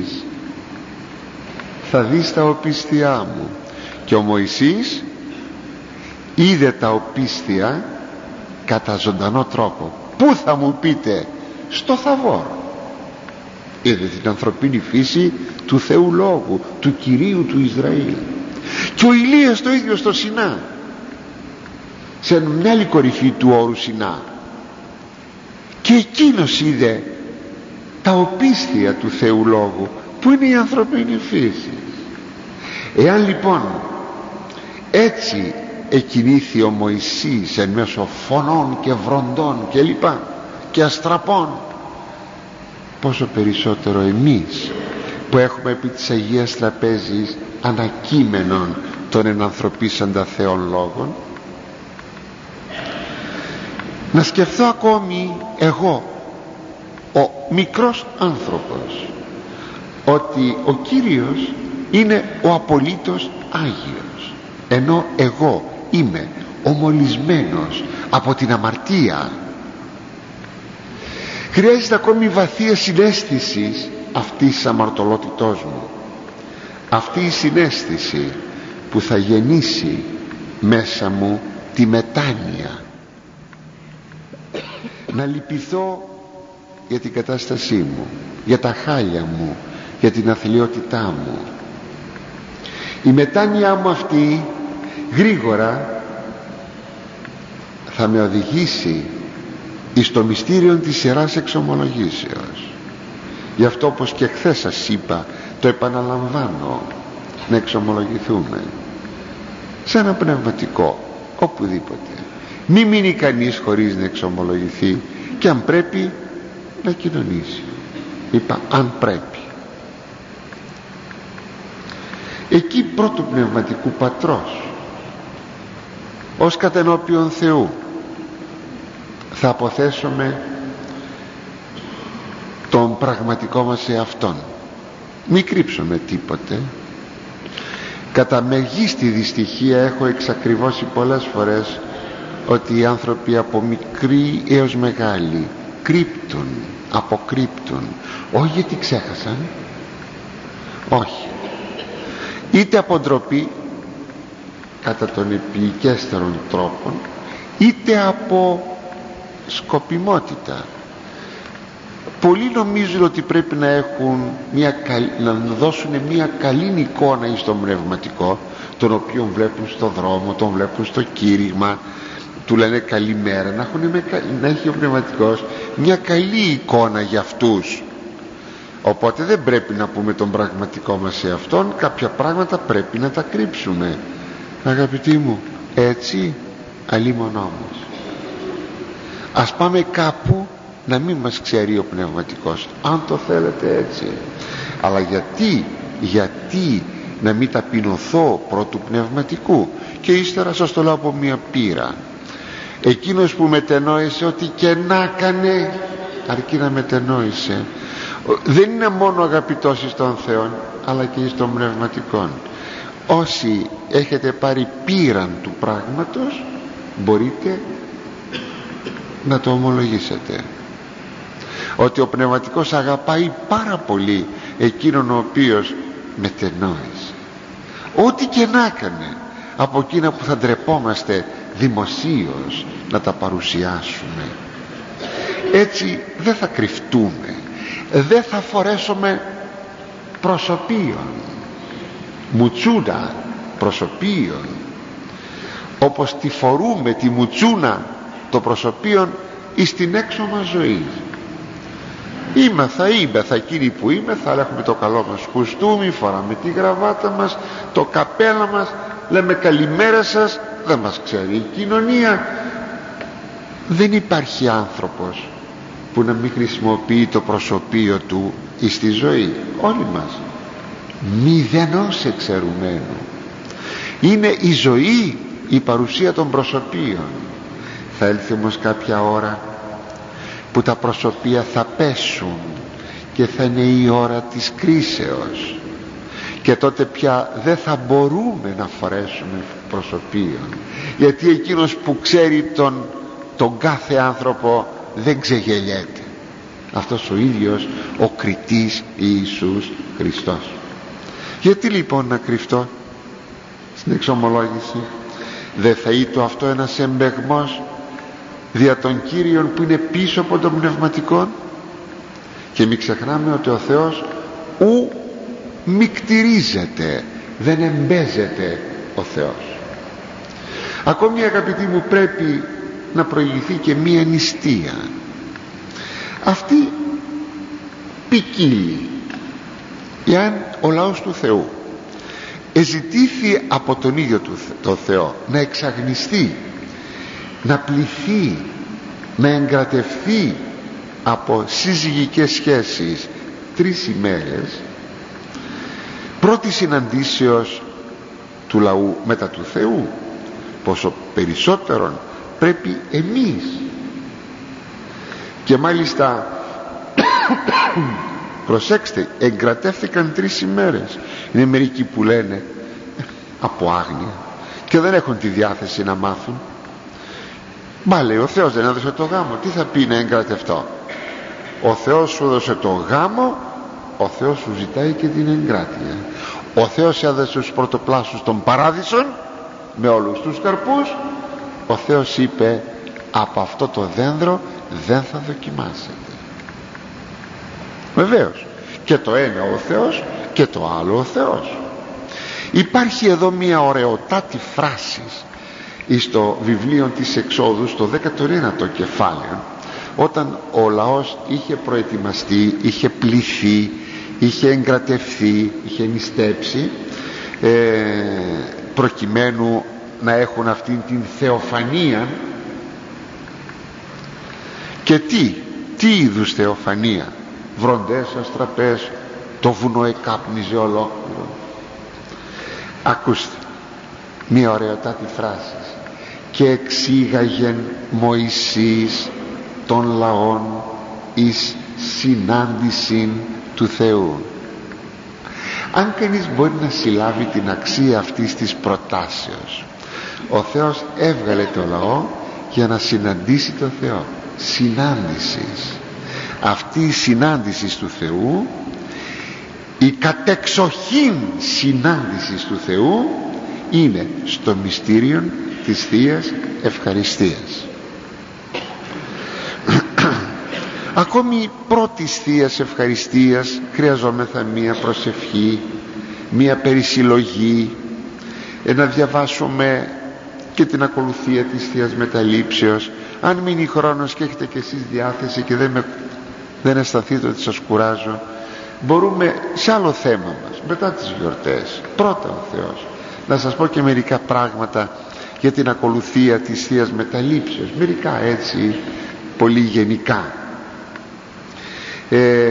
Θα δεις τα οπίσθια μου. Και ο Μωυσής είδε τα οπίσθια κατά ζωντανό τρόπο. Πού θα μου πείτε? Στο Θαβόρ. Είδε την ανθρωπίνη φύση του Θεού Λόγου, του Κυρίου του Ισραήλ. Και ο Ηλίας το ίδιο στο Σινά, σε μια άλλη κορυφή του όρου Σινά, και εκείνος είδε τα οπίσθια του Θεού Λόγου, που είναι η ανθρωπίνη φύση. Εάν λοιπόν έτσι εκινήθη ο Μωυσής εν μέσω φωνών και βροντών και λοιπά και αστραπών, πόσο περισσότερο εμείς που έχουμε επί της Αγίας Τραπέζης ανακείμενον των ενανθρωπίσαντα Θεών λόγων. Να σκεφτώ ακόμη εγώ, ο μικρός άνθρωπος, ότι ο Κύριος είναι ο απολύτως Άγιος, ενώ εγώ είμαι ο μολυσμένος από την αμαρτία. Χρειάζεται ακόμη βαθία συναίσθηση αυτής της αμαρτωλότητός μου, αυτή η συναίσθηση που θα γεννήσει μέσα μου τη μετάνοια, να λυπηθώ για την κατάστασή μου, για τα χάλια μου, για την αθλιότητά μου. Η μετάνοια μου αυτή γρήγορα θα με οδηγήσει εις το μυστήριο της Ιεράς Εξομολογήσεως. Γι' αυτό, όπως και χθες σας είπα, το επαναλαμβάνω, να εξομολογηθούμε σε ένα πνευματικό, οπουδήποτε. Μη μείνει κανείς χωρίς να εξομολογηθεί, και αν πρέπει να κοινωνήσει. Είπα αν πρέπει. Εκεί πρώτου πνευματικού πατρός, ως κατενώπιον Θεού, θα αποθέσουμε τον πραγματικό μας εαυτόν. Μη κρύψουμε τίποτε. Κατά μεγίστη δυστυχία έχω εξακριβώσει πολλές φορές ότι οι άνθρωποι από μικροί έως μεγάλοι κρύπτουν, αποκρύπτουν, όχι γιατί ξέχασαν, όχι, είτε από ντροπή κατά των επικέστερων τρόπων, είτε από σκοπιμότητα. Πολλοί νομίζουν ότι πρέπει να έχουν μια, να δώσουν μια καλή εικόνα εις τον πνευματικό, τον οποίο βλέπουν στο δρόμο, τον βλέπουν στο κήρυγμα, του λένε καλημέρα, να, έχουν, να έχει ο πνευματικός μια καλή εικόνα για αυτούς. Οπότε δεν πρέπει να πούμε τον πραγματικό μας σε αυτόν, κάποια πράγματα πρέπει να τα κρύψουμε. Αγαπητοί μου, έτσι αλίμον όμως. Ας πάμε κάπου να μην μας ξέρει ο πνευματικός, αν το θέλετε έτσι. Αλλά γιατί, γιατί να μην ταπεινωθώ πρώτου πνευματικού? Και ύστερα σας το λέω από μια πείρα. Εκείνος που μετενόησε ότι και να κάνε, αρκεί να μετενόησε, δεν είναι μόνο αγαπητός εις τον Θεόν, αλλά και εις τον πνευματικών. Όσοι έχετε πάρει πείραν του πράγματος, μπορείτε να το ομολογήσετε, ότι ο πνευματικός αγαπάει πάρα πολύ εκείνον ο οποίος μετενόησε, ό,τι και να έκανε, από εκείνα που θα ντρεπόμαστε δημοσίως να τα παρουσιάσουμε. Έτσι δεν θα κρυφτούμε, δεν θα φορέσουμε προσωπίων, μουτσούνα προσωπίων. όπως τη φορούμε τη μουτσούνα το προσωπίον εις την έξω μας ζωή. Είμαι θα είμαι θα εκείνοι που είμαι, θα έχουμε το καλό μας κουστούμι, φοράμε τη γραβάτα μας, το καπέλα μας, λέμε καλημέρα σας, δεν μας ξέρει η κοινωνία. Δεν υπάρχει άνθρωπος που να μην χρησιμοποιεί το προσωπείο του εις τη ζωή. Όλοι μας, μηδενός εξαιρουμένου. Είναι η ζωή η παρουσία των προσωπείων. Θα έλθει όμως κάποια ώρα που τα προσωπεία θα πέσουν και θα είναι η ώρα της κρίσεως, και τότε πια δεν θα μπορούμε να φορέσουμε προσωπείων, γιατί εκείνος που ξέρει τον, τον κάθε άνθρωπο δεν ξεγελιέται. Αυτός ο ίδιος ο κριτής Ιησούς Χριστός. Γιατί λοιπόν να κρυφτώ στην εξομολόγηση? Δεν θα είτο αυτό ένας εμπεγμός δια των Κύριων που είναι πίσω από τον πνευματικό? Και μην ξεχνάμε ότι ο Θεός ου μικτηρίζεται, δεν εμπέζεται ο Θεός. Ακόμη, αγαπητοί μου, πρέπει να προηγηθεί και μία νηστεία. Αυτή ποικίλει. Εάν ο λαός του Θεού εζητήθη από τον ίδιο του το Θεό να εξαγνιστεί, να πληθεί, να εγκρατευθεί από συζυγικές σχέσεις τρεις ημέρες, πρώτη συναντήσεως του λαού μετά του Θεού, πόσο περισσότερον πρέπει εμείς. Και μάλιστα προσέξτε, εγκρατεύθηκαν τρεις ημέρες. Είναι μερικοί που λένε από άγνοια και δεν έχουν τη διάθεση να μάθουν. Μα λέει, ο Θεός δεν έδωσε το γάμο, τι θα πει να εγκρατευτώ? Ο Θεός σου έδωσε το γάμο, ο Θεός σου ζητάει και την εγκράτεια. Ο Θεός έδωσε τους πρωτοπλάσους των παράδεισων με όλους τους καρπούς. Ο Θεός είπε, από αυτό το δένδρο δεν θα δοκιμάσετε. Βεβαίως, και το ένα ο Θεός και το άλλο ο Θεός. Υπάρχει εδώ μια ωραιοτάτη φράση στο βιβλίο της Εξόδου, στο δέκατο ένατο κεφάλαιο, όταν ο λαός είχε προετοιμαστεί, είχε πληθεί, είχε εγκρατευθεί, είχε νηστέψει, ε, προκειμένου να έχουν αυτήν την θεοφανία. Και τι, τι είδους θεοφανία? Βροντές αστραπές, το βουνό εκάπνιζε ολόκληρο. Ακούστε μια ωραιοτάτη φράση: και εξήγαγεν Μωυσής των λαών εις συνάντηση του Θεού. Αν κανείς μπορεί να συλλάβει την αξία αυτής της προτάσεως, ο Θεός έβγαλε το λαό για να συναντήσει το Θεό. Συνάντησης. Αυτή η συνάντηση του Θεού, η κατεξοχήν συνάντηση του Θεού, είναι στο μυστήριο της Θείας Ευχαριστίας. Ακόμη πρώτης Θείας Ευχαριστίας χρειαζόμεθα μία προσευχή, μία περισυλλογή, να διαβάσουμε και την ακολουθία της Θείας Μεταλήψεως. Αν μείνει χρόνος και έχετε και εσείς διάθεση και δεν, με, δεν αισθανθείτε ότι σας κουράζω, μπορούμε σε άλλο θέμα μας, μετά τις γιορτές, πρώτα ο Θεός, να σας πω και μερικά πράγματα για την ακολουθία της Θείας Μεταλήψεως, μερικά έτσι πολύ γενικά. ε,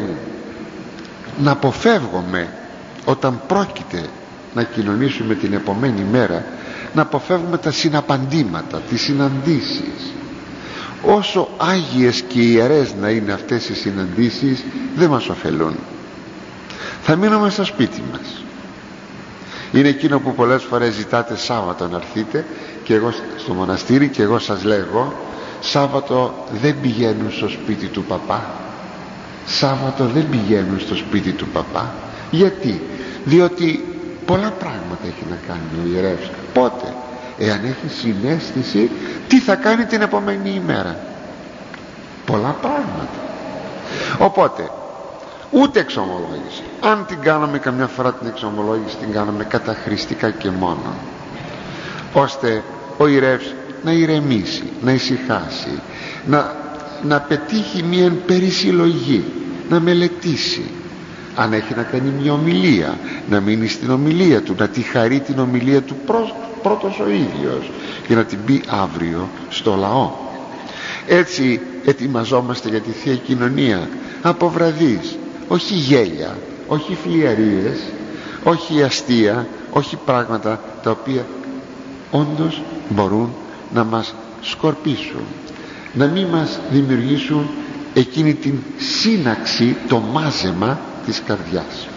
να αποφεύγουμε όταν πρόκειται να κοινωνήσουμε την επομένη μέρα, να αποφεύγουμε τα συναπαντήματα, τις συναντήσεις. Όσο άγιες και ιερές να είναι αυτές οι συναντήσεις, δεν μας ωφελούν. Θα μείνουμε στο σπίτι μας. Είναι εκείνο που πολλές φορές ζητάτε Σάββατο να έρθετε και εγώ στο μοναστήρι, και εγώ σας λέγω, Σάββατο δεν πηγαίνουν στο σπίτι του παπά. Σάββατο δεν πηγαίνουν στο σπίτι του παπά. Γιατί? Διότι πολλά πράγματα έχει να κάνει ο ιερεύς. Πότε? Εάν έχει συναίσθηση τι θα κάνει την επόμενη ημέρα. Πολλά πράγματα. Οπότε ούτε εξομολόγηση. Αν την κάναμε καμιά φορά την εξομολόγηση, την κάναμε καταχρηστικά και μόνο. ώστε ο ιερεύς να ηρεμήσει, να ησυχάσει, να, να πετύχει μια περισυλλογή, να μελετήσει. Αν έχει να κάνει μια ομιλία, να μείνει στην ομιλία του, να τη χαρεί την ομιλία του πρώτος ο ίδιος και να την πει αύριο στο λαό. Έτσι ετοιμαζόμαστε για τη Θεία Κοινωνία από βραδείς, όχι γέλια, όχι φλιαρίες, όχι αστεία, όχι πράγματα τα οποία όντως μπορούν να μας σκορπίσουν, να μην μας δημιουργήσουν εκείνη την σύναξη, το μάζεμα της καρδιάς.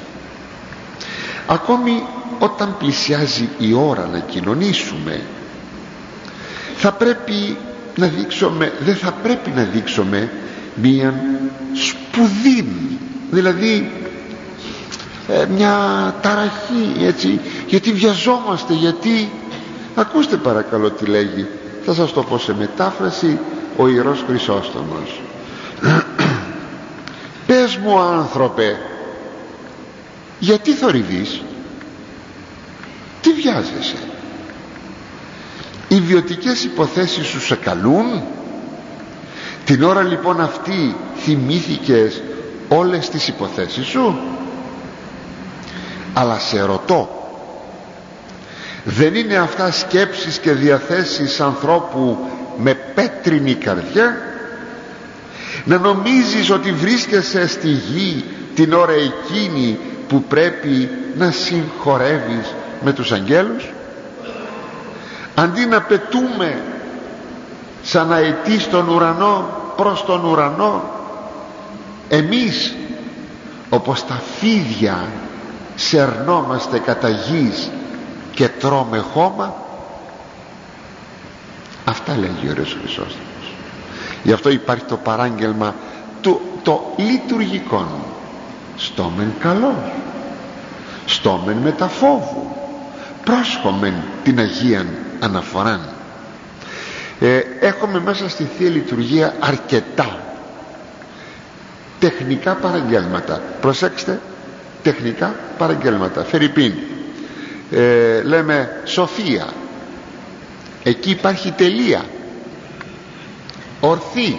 Ακόμη όταν πλησιάζει η ώρα να κοινωνήσουμε, θα πρέπει να δείξουμε, δεν θα πρέπει να δείξουμε μία σπουδή, δηλαδή ε, μια ταραχή, έτσι, γιατί βιαζόμαστε, γιατί ακούστε παρακαλώ τι λέγει, θα σας το πω σε μετάφραση, ο Ιερός Χρυσόστομος. Πες μου άνθρωπε, γιατί θορυβείς, τι βιάζεσαι, οι βιωτικές υποθέσεις σου σε καλούν? Την ώρα λοιπόν αυτή θυμήθηκες όλες τις υποθέσεις σου? Αλλά σε ρωτώ, δεν είναι αυτά σκέψεις και διαθέσεις ανθρώπου με πέτρινη καρδιά? Να νομίζεις ότι βρίσκεσαι στη γη την ώρα εκείνη που πρέπει να συγχωρεύεις με τους αγγέλους? Αντί να πετούμε σαν αετοί στον ουρανό, προς τον ουρανό, εμείς όπως τα φίδια σερνόμαστε κατά γης και τρώμε χώμα. Αυτά λέγει ο Ιερός Χρυσόστομος. Γι' αυτό υπάρχει το παράγγελμα το, το λειτουργικό, στόμεν καλός, στόμεν μεταφόβου, πρόσχομεν την Αγίαν αναφοράν. ε, έχουμε μέσα στη Θεία Λειτουργία αρκετά τεχνικά παραγγέλματα. Προσέξτε, τεχνικά παραγγέλματα. Φερρυπίν, ε, λέμε σοφία, εκεί υπάρχει τελεία, ορθή.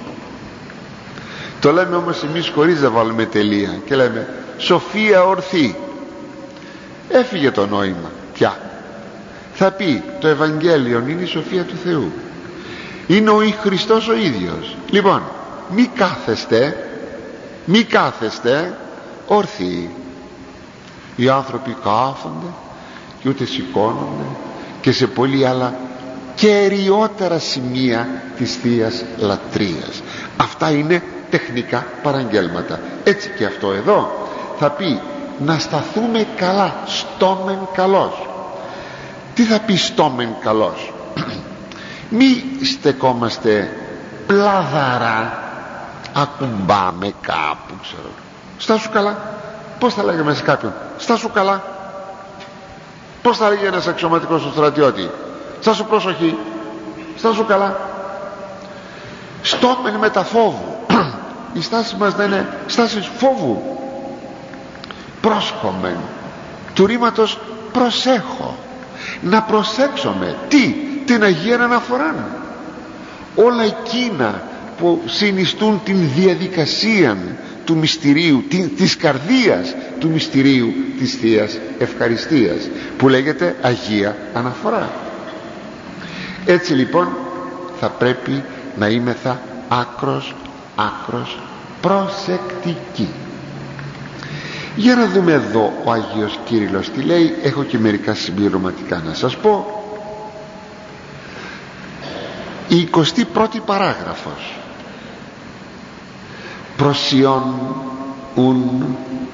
Το λέμε όμως εμείς χωρίς να βάλουμε τελεία και λέμε σοφία ορθή. Έφυγε το νόημα πια. Θα πει το Ευαγγέλιο είναι η σοφία του Θεού, είναι ο Χριστός ο ίδιος. Λοιπόν, μη κάθεστε, μη κάθεστε ορθοί. Οι άνθρωποι κάθονται και ούτε σηκώνονται, και σε πολλοί άλλα κεριότερα σημεία της Θείας Λατρείας. Αυτά είναι τεχνικά παραγγέλματα. Έτσι και αυτό εδώ θα πει να σταθούμε καλά, στόμεν καλός. Τι θα πει στόμεν καλός? Μη στεκόμαστε πλαδαρά, ακουμπάμε κάπου, ξέρω. Στάσου καλά. Πώς θα λέγαμε σε κάποιον? Στάσου καλά. Πώς θα λέγει ένας αξιωματικός του στρατιώτη? Στάσου πρόσοχη, στάσου καλά. Στόμεν μεταφόβου. Η στάση μας δεν είναι στάσεις φόβου. Πρόσχομεν, του ρήματος προσέχω, να προσέξουμε. Τι? Την Αγία Αναφορά. Όλα εκείνα που συνιστούν την διαδικασία του μυστηρίου, της καρδίας του μυστηρίου της Θείας Ευχαριστίας, που λέγεται Αγία Αναφορά. Έτσι λοιπόν θα πρέπει να είμεθα άκρος άκρος προσεκτικοί. Για να δούμε εδώ ο Άγιος Κύριλλος τι λέει. Έχω και μερικά συμπληρωματικά να σας πω. Η εικοστή πρώτη παράγραφος. Προσιών ουν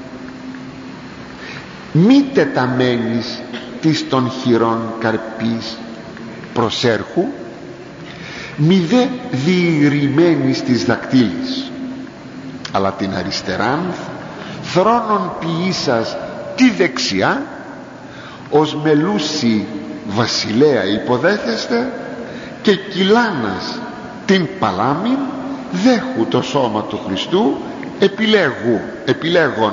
μη τεταμένης της των χειρών καρπής προσέρχου, μη δε διηρημένης της δακτύλης, αλλά την αριστεράν θρόνον ποιήσας τη δεξιά, ως μελούσι βασιλέα υποδέχεστε, και κυλάνας την παλάμην δέχου το σώμα του Χριστού επιλέγου, επιλέγων.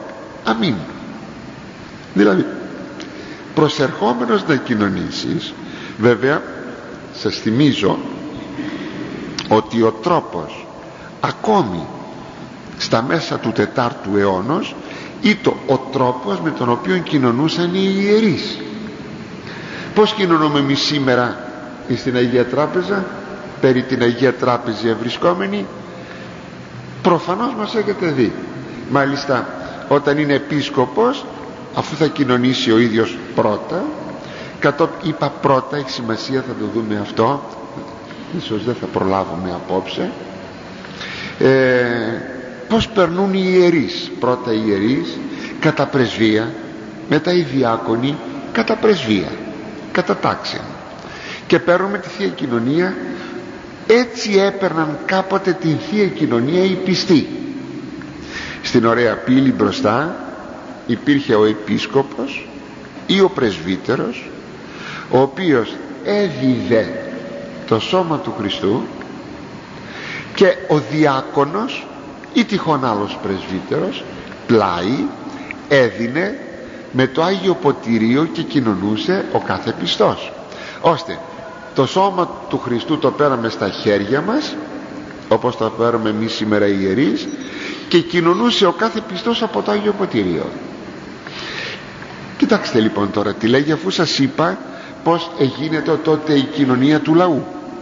Αμήν. Δηλαδή προσερχόμενος να κοινωνήσεις Βέβαια σας θυμίζω ότι ο τρόπος ακόμη στα μέσα του τετάρτου αιώνος ήταν ο τρόπος με τον οποίο κοινωνούσαν οι ιερείς. Πως κοινωνούμε εμείς σήμερα στην Αγία Τράπεζα, περί την Αγία Τράπεζα ευρισκόμενοι? Προφανώς μας έχετε δει. Μάλιστα όταν είναι επίσκοπος, αφού θα κοινωνήσει ο ίδιος πρώτα, κατόπιν, είπα πρώτα, έχει σημασία, θα το δούμε αυτό, ίσως δεν θα προλάβουμε απόψε, ε, πως περνούν οι ιερείς. Πρώτα οι ιερείς κατά πρεσβεία, μετά οι διάκονοι κατά πρεσβεία, κατά τάξη, και παίρνουμε τη Θεία Κοινωνία. Έτσι έπαιρναν κάποτε την Θεία Κοινωνία οι πιστοί. Στην ωραία πύλη μπροστά υπήρχε ο επίσκοπος ή ο πρεσβύτερος, ο οποίος έδιδε το σώμα του Χριστού, και ο διάκονος ή τυχόν άλλος πρεσβύτερος πλάι έδινε με το Άγιο Ποτηρίο και κοινωνούσε ο κάθε πιστός, ώστε το σώμα του Χριστού το πέραμε στα χέρια μας, όπως το πέραμε εμείς σήμερα οι ιερείς, και κοινωνούσε ο κάθε πιστός από το Άγιο Ποτηρίο. Κοιτάξτε λοιπόν τώρα τι λέγει, αφού σας είπα πως εγίνεται τότε η κοινωνία του λαού.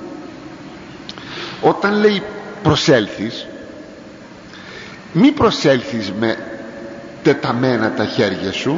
Όταν λέει προσέλθεις, μη προσέλθεις με τεταμένα τα χέρια σου,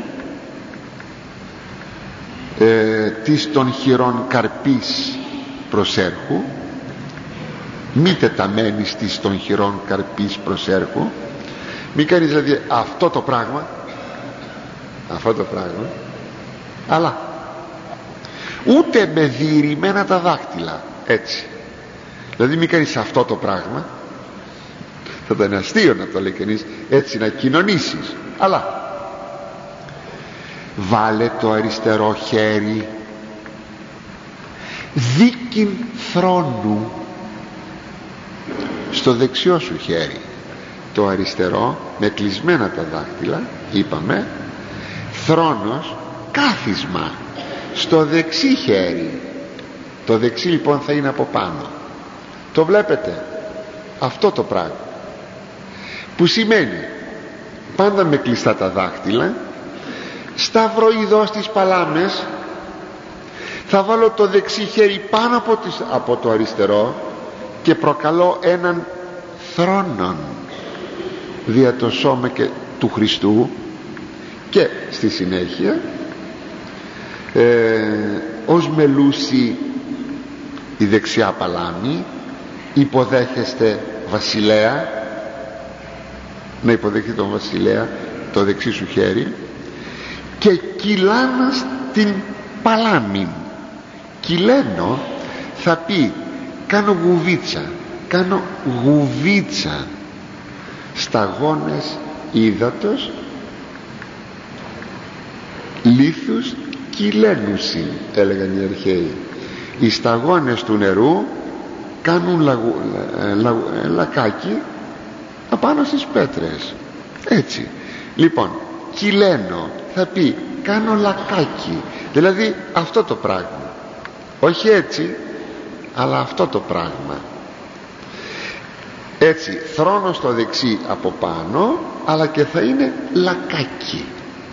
ε, της των χειρών καρπής προσέρχου, μη τεταμένεις της των χειρών καρπής προσέρχου, μη κάνεις δηλαδή αυτό το πράγμα, αυτό το πράγμα, αλλά ούτε με διηρημένα τα δάχτυλα, έτσι, δηλαδή μη κάνεις αυτό το πράγμα, θα ήταν αστείο να το λέει κανείς, έτσι να κοινωνήσεις, αλλά βάλε το αριστερό χέρι δίκην θρόνου στο δεξιό σου χέρι, το αριστερό με κλεισμένα τα δάχτυλα, είπαμε, θρόνος, κάθισμα στο δεξί χέρι. Το δεξί λοιπόν θα είναι από πάνω. Το βλέπετε αυτό το πράγμα, που σημαίνει πάντα με κλειστά τα δάχτυλα, σταυροειδώς τις παλάμες, θα βάλω το δεξί χέρι πάνω από, τις, από το αριστερό και προκαλώ έναν θρόνον δια το σώμα και του Χριστού, και στη συνέχεια ε, ως μελούσι η δεξιά παλάμη υποδέχεστε βασιλέα, να υποδεχθεί τον βασιλέα το δεξί σου χέρι, και κυλάνα στην παλάμη. Κυλαίνω θα πει κάνω γουβίτσα, κάνω γουβίτσα, σταγόνες ύδατος λίθους κυλαίνουσιν, έλεγαν οι αρχαίοι. Οι σταγόνες του νερού κάνουν λαγου, λα, λα, λακάκι απάνω στις πέτρες, έτσι. Λοιπόν, κυλαίνω θα πει κάνω λακάκι, δηλαδή αυτό το πράγμα, όχι έτσι, αλλά αυτό το πράγμα, έτσι, θρόνο στο δεξί από πάνω, αλλά και θα είναι λακάκι.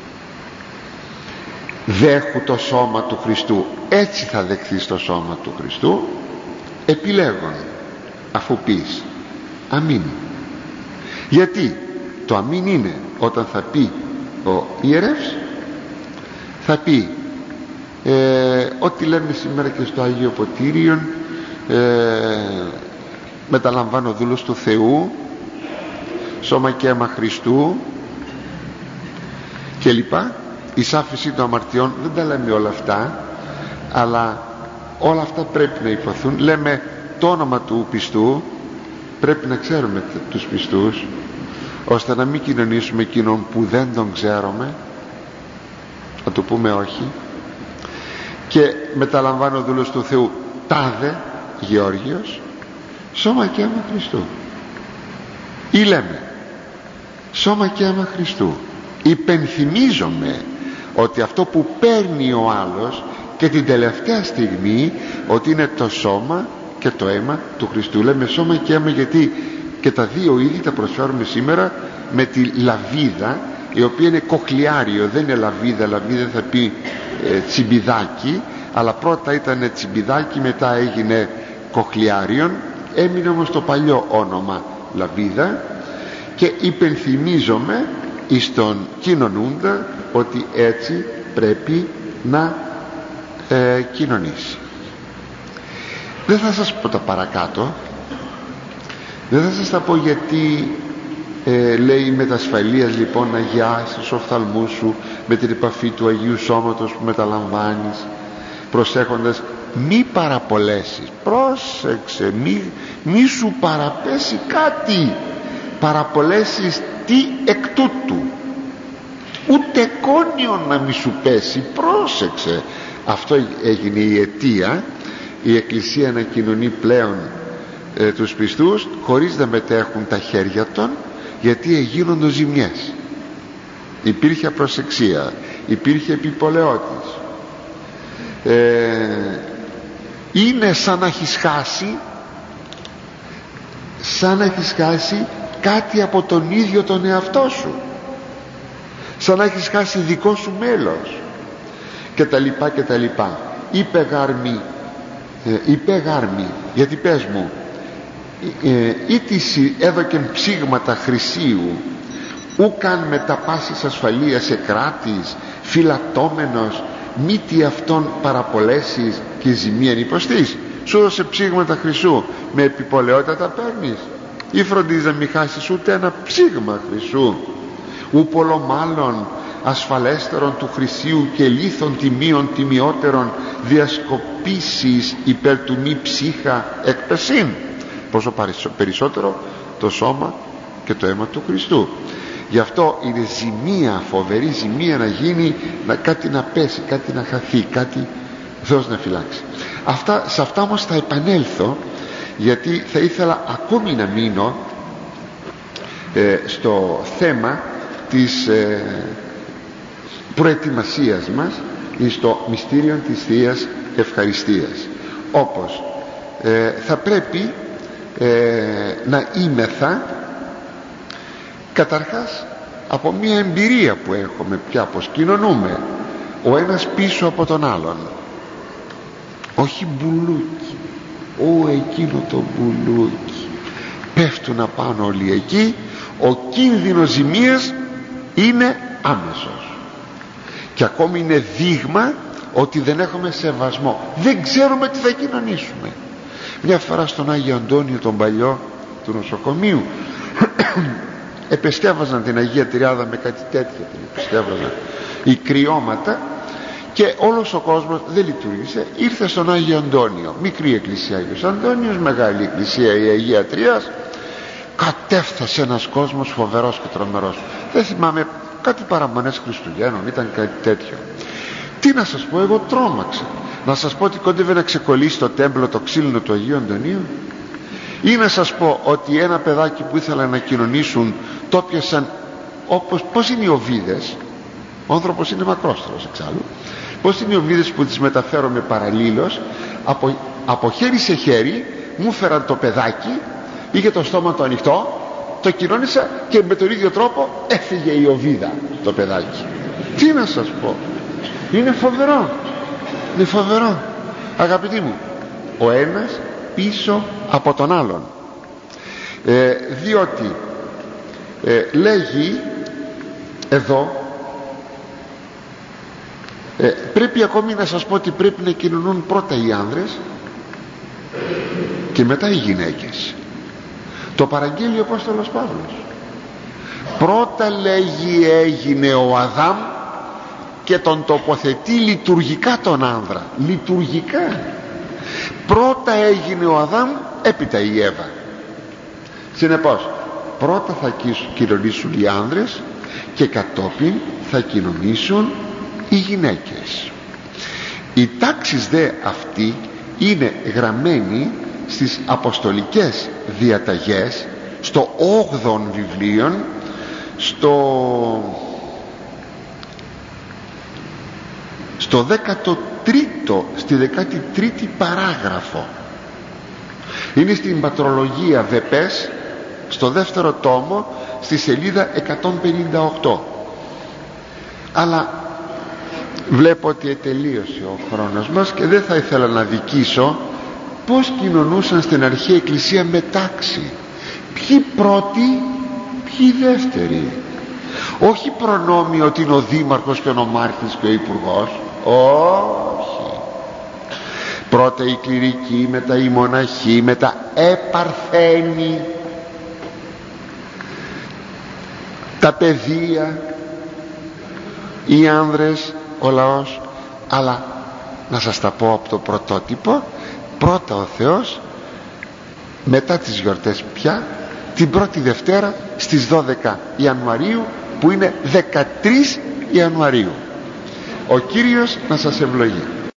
Δέχου το σώμα του Χριστού, έτσι θα δεχθείς το σώμα του Χριστού, επιλέγον, αφού πεις αμήν. Γιατί το αμήν είναι όταν θα πει ο ιερεύς, θα πει ε, ό,τι λέμε σήμερα και στο Άγιο Ποτήριον, ε, μεταλαμβάνω δούλος του Θεού, σώμα και αίμα Χριστού και λοιπά, η σάφιση των αμαρτιών. Δεν τα λέμε όλα αυτά, αλλά όλα αυτά πρέπει να υποθούν. Λέμε το όνομα του πιστού, πρέπει να ξέρουμε τους πιστούς, ώστε να μην κοινωνήσουμε εκείνον που δεν τον ξέρουμε, να του πούμε όχι. Και μεταλαμβάνω δούλος του Θεού τάδε Γεώργιος, σώμα και αίμα Χριστού. Ή λέμε σώμα και αίμα Χριστού, υπενθυμίζομαι ότι αυτό που παίρνει ο άλλος και την τελευταία στιγμή ότι είναι το σώμα και το αίμα του Χριστού. Λέμε σώμα και αίμα γιατί και τα δύο είδη τα προσφέρουμε σήμερα με τη λαβίδα, η οποία είναι κοχλιάριο, δεν είναι λαβίδα. Λαβίδα θα πει ε, τσιμπιδάκι, αλλά πρώτα ήταν τσιμπιδάκι, μετά έγινε κοχλιάριον, έμεινε όμως το παλιό όνομα λαβίδα. Και υπενθυμίζομαι εις τον κοινωνούντα ότι έτσι πρέπει να ε, κοινωνήσει. Δεν θα σας πω τα παρακάτω, δεν θα σας τα πω γιατί ε, λέει με τα ασφαλείας λοιπόν να αγιάσεις τους οφθαλμούς σου με την επαφή του Αγίου Σώματος που μεταλαμβάνεις, προσέχοντας μη παραπολέσεις. Πρόσεξε, μη, μη σου παραπέσει κάτι, παραπολέσεις τι εκ τούτου, ούτε κόνιον να μη σου πέσει. Πρόσεξε, αυτό έγινε η αιτία. Η Εκκλησία να κοινωνεί πλέον ε, τους πιστούς χωρίς να μετέχουν τα χέρια των, γιατί εγίνονται ζημιές. Υπήρχε απροσεξία, υπήρχε επιπολαιότης. ε, είναι σαν να έχεις χάσει σαν να έχεις χάσει κάτι από τον ίδιο τον εαυτό σου, σαν να έχεις χάσει δικό σου μέλος και τα λοιπά και τα λοιπά. Είπε γάρμη, ε, είπε γάρμη, γιατί πες μου, ε, ήτηση έδωκεν ψήγματα χρυσίου, ούκαν με τα πάσης ασφαλείας εκράτης, φυλατώμενος, μη τι αυτόν παραπολέσεις και ζημίαν υποστείς. Σου έδωσε ψήγματα χρυσού, με επιπολαιότητα τα παίρνεις, ή φροντίζεις να μην χάσεις ούτε ένα ψήγμα χρυσού. Ου πολλομάλλον ασφαλέστερον του χρυσίου και λίθων τιμίων τιμιότερων διασκοπήσεις υπέρ του μη ψύχα εκπεσίν. Πόσο περισσότερο το σώμα και το αίμα του Χριστού. Γι' αυτό είναι ζημία, φοβερή ζημία να γίνει, να, κάτι να πέσει, κάτι να χαθεί, κάτι Θεός να φυλάξει. Αυτά, σε αυτά όμως θα επανέλθω, γιατί θα ήθελα ακόμη να μείνω ε, στο θέμα της ε, προετοιμασίας μας στο μυστήριο της Θείας Ευχαριστίας. Όπως ε, θα πρέπει ε, να είμεθα καταρχάς από μια εμπειρία που έχουμε πια, πως κοινωνούμε ο ένας πίσω από τον άλλον, όχι μπουλούκι, ω εκείνο το μπουλούκι, πέφτουν απάνω όλοι εκεί, ο κίνδυνος ζημίας είναι άμεσος και ακόμη είναι δείγμα ότι δεν έχουμε σεβασμό, δεν ξέρουμε τι θα κοινωνήσουμε. Μια φορά στον Άγιο Αντώνιο τον παλιό του νοσοκομείου επεστέβαζαν την Αγία Τριάδα με κάτι τέτοιο, την επεστέβαζαν οι κρυώματα και όλος ο κόσμος δεν λειτουργήσε. Ήρθε στον Άγιο Αντώνιο, μικρή εκκλησία Άγιος Αντώνιος, μεγάλη εκκλησία η Αγία Τριάς, κατέφθασε ένας κόσμος φοβερός και τρομερός. Δεν θυμάμαι, κάτι παραμονές Χριστουγέννων ήταν, κάτι τέτοιο. Τι να σας πω, εγώ τρόμαξα. Να σας πω ότι κόντευε να ξεκολλήσει το τέμπλο το ξύλινο του Αγίου Αντωνίου, ή να σας πω ότι ένα παιδάκι που ήθελαν να κοινωνήσουν το πιασαν όπως, πώς είναι οι οβίδες, ο άνθρωπος είναι μακρόστρος εξάλλου, πώς είναι οι οβίδες που τις μεταφέρομαι παραλλήλως, από, από χέρι σε χέρι μου φέραν το παιδάκι, είχε το στόμα το ανοιχτό, το κοινώνησα και με τον ίδιο τρόπο έφυγε η οβίδα το παιδάκι. Τι να σας πω, είναι φοβερό, είναι φοβερό αγαπητοί μου, ο ένας πίσω από τον άλλον, ε, διότι ε, λέγει εδώ ε, πρέπει ακόμη να σας πω ότι πρέπει να κοινωνούν πρώτα οι άνδρες και μετά οι γυναίκες. Το παραγγέλει ο Απόστολος Παύλος. Πρώτα λέγει έγινε ο Αδάμ και τον τοποθετεί λειτουργικά τον άνδρα, λειτουργικά. Πρώτα έγινε ο Αδάμ, έπειτα η Εύα. Συνεπώς πρώτα θα κοινωνήσουν οι άνδρες και κατόπιν θα κοινωνήσουν οι γυναίκες. Οι τάξεις δε αυτή είναι γραμμένη στις αποστολικές διαταγές, στο όγδοον βιβλίον, στο στο δέκατο δεκατρίτο, στη δεκατρίτη παράγραφο. Είναι στην πατρολογία Βεπές, στο δεύτερο τόμο, στη σελίδα εκατόν πενήντα οκτώ. Αλλά βλέπω ότι τελείωσε ο χρόνος μας και δεν θα ήθελα να δικήσω πως κοινωνούσαν στην αρχαία εκκλησία μετάξι. Ποιοι πρώτοι, ποιοι δεύτεροι. Όχι προνόμιο ότι είναι ο δήμαρχος και ο νομάρχης και ο υπουργός. Όχι. Πρώτα η κληρική, μετά η μοναχή, μετά επαρθένη, τα παιδεία, οι άνδρες, ο λαός. Αλλά να σας τα πω από το πρωτότυπο. Πρώτα ο Θεός, μετά τις γιορτές πια, την πρώτη Δευτέρα στις δώδεκα Ιανουαρίου, που είναι δεκατρείς Ιανουαρίου. Ο Κύριος να σας ευλογεί.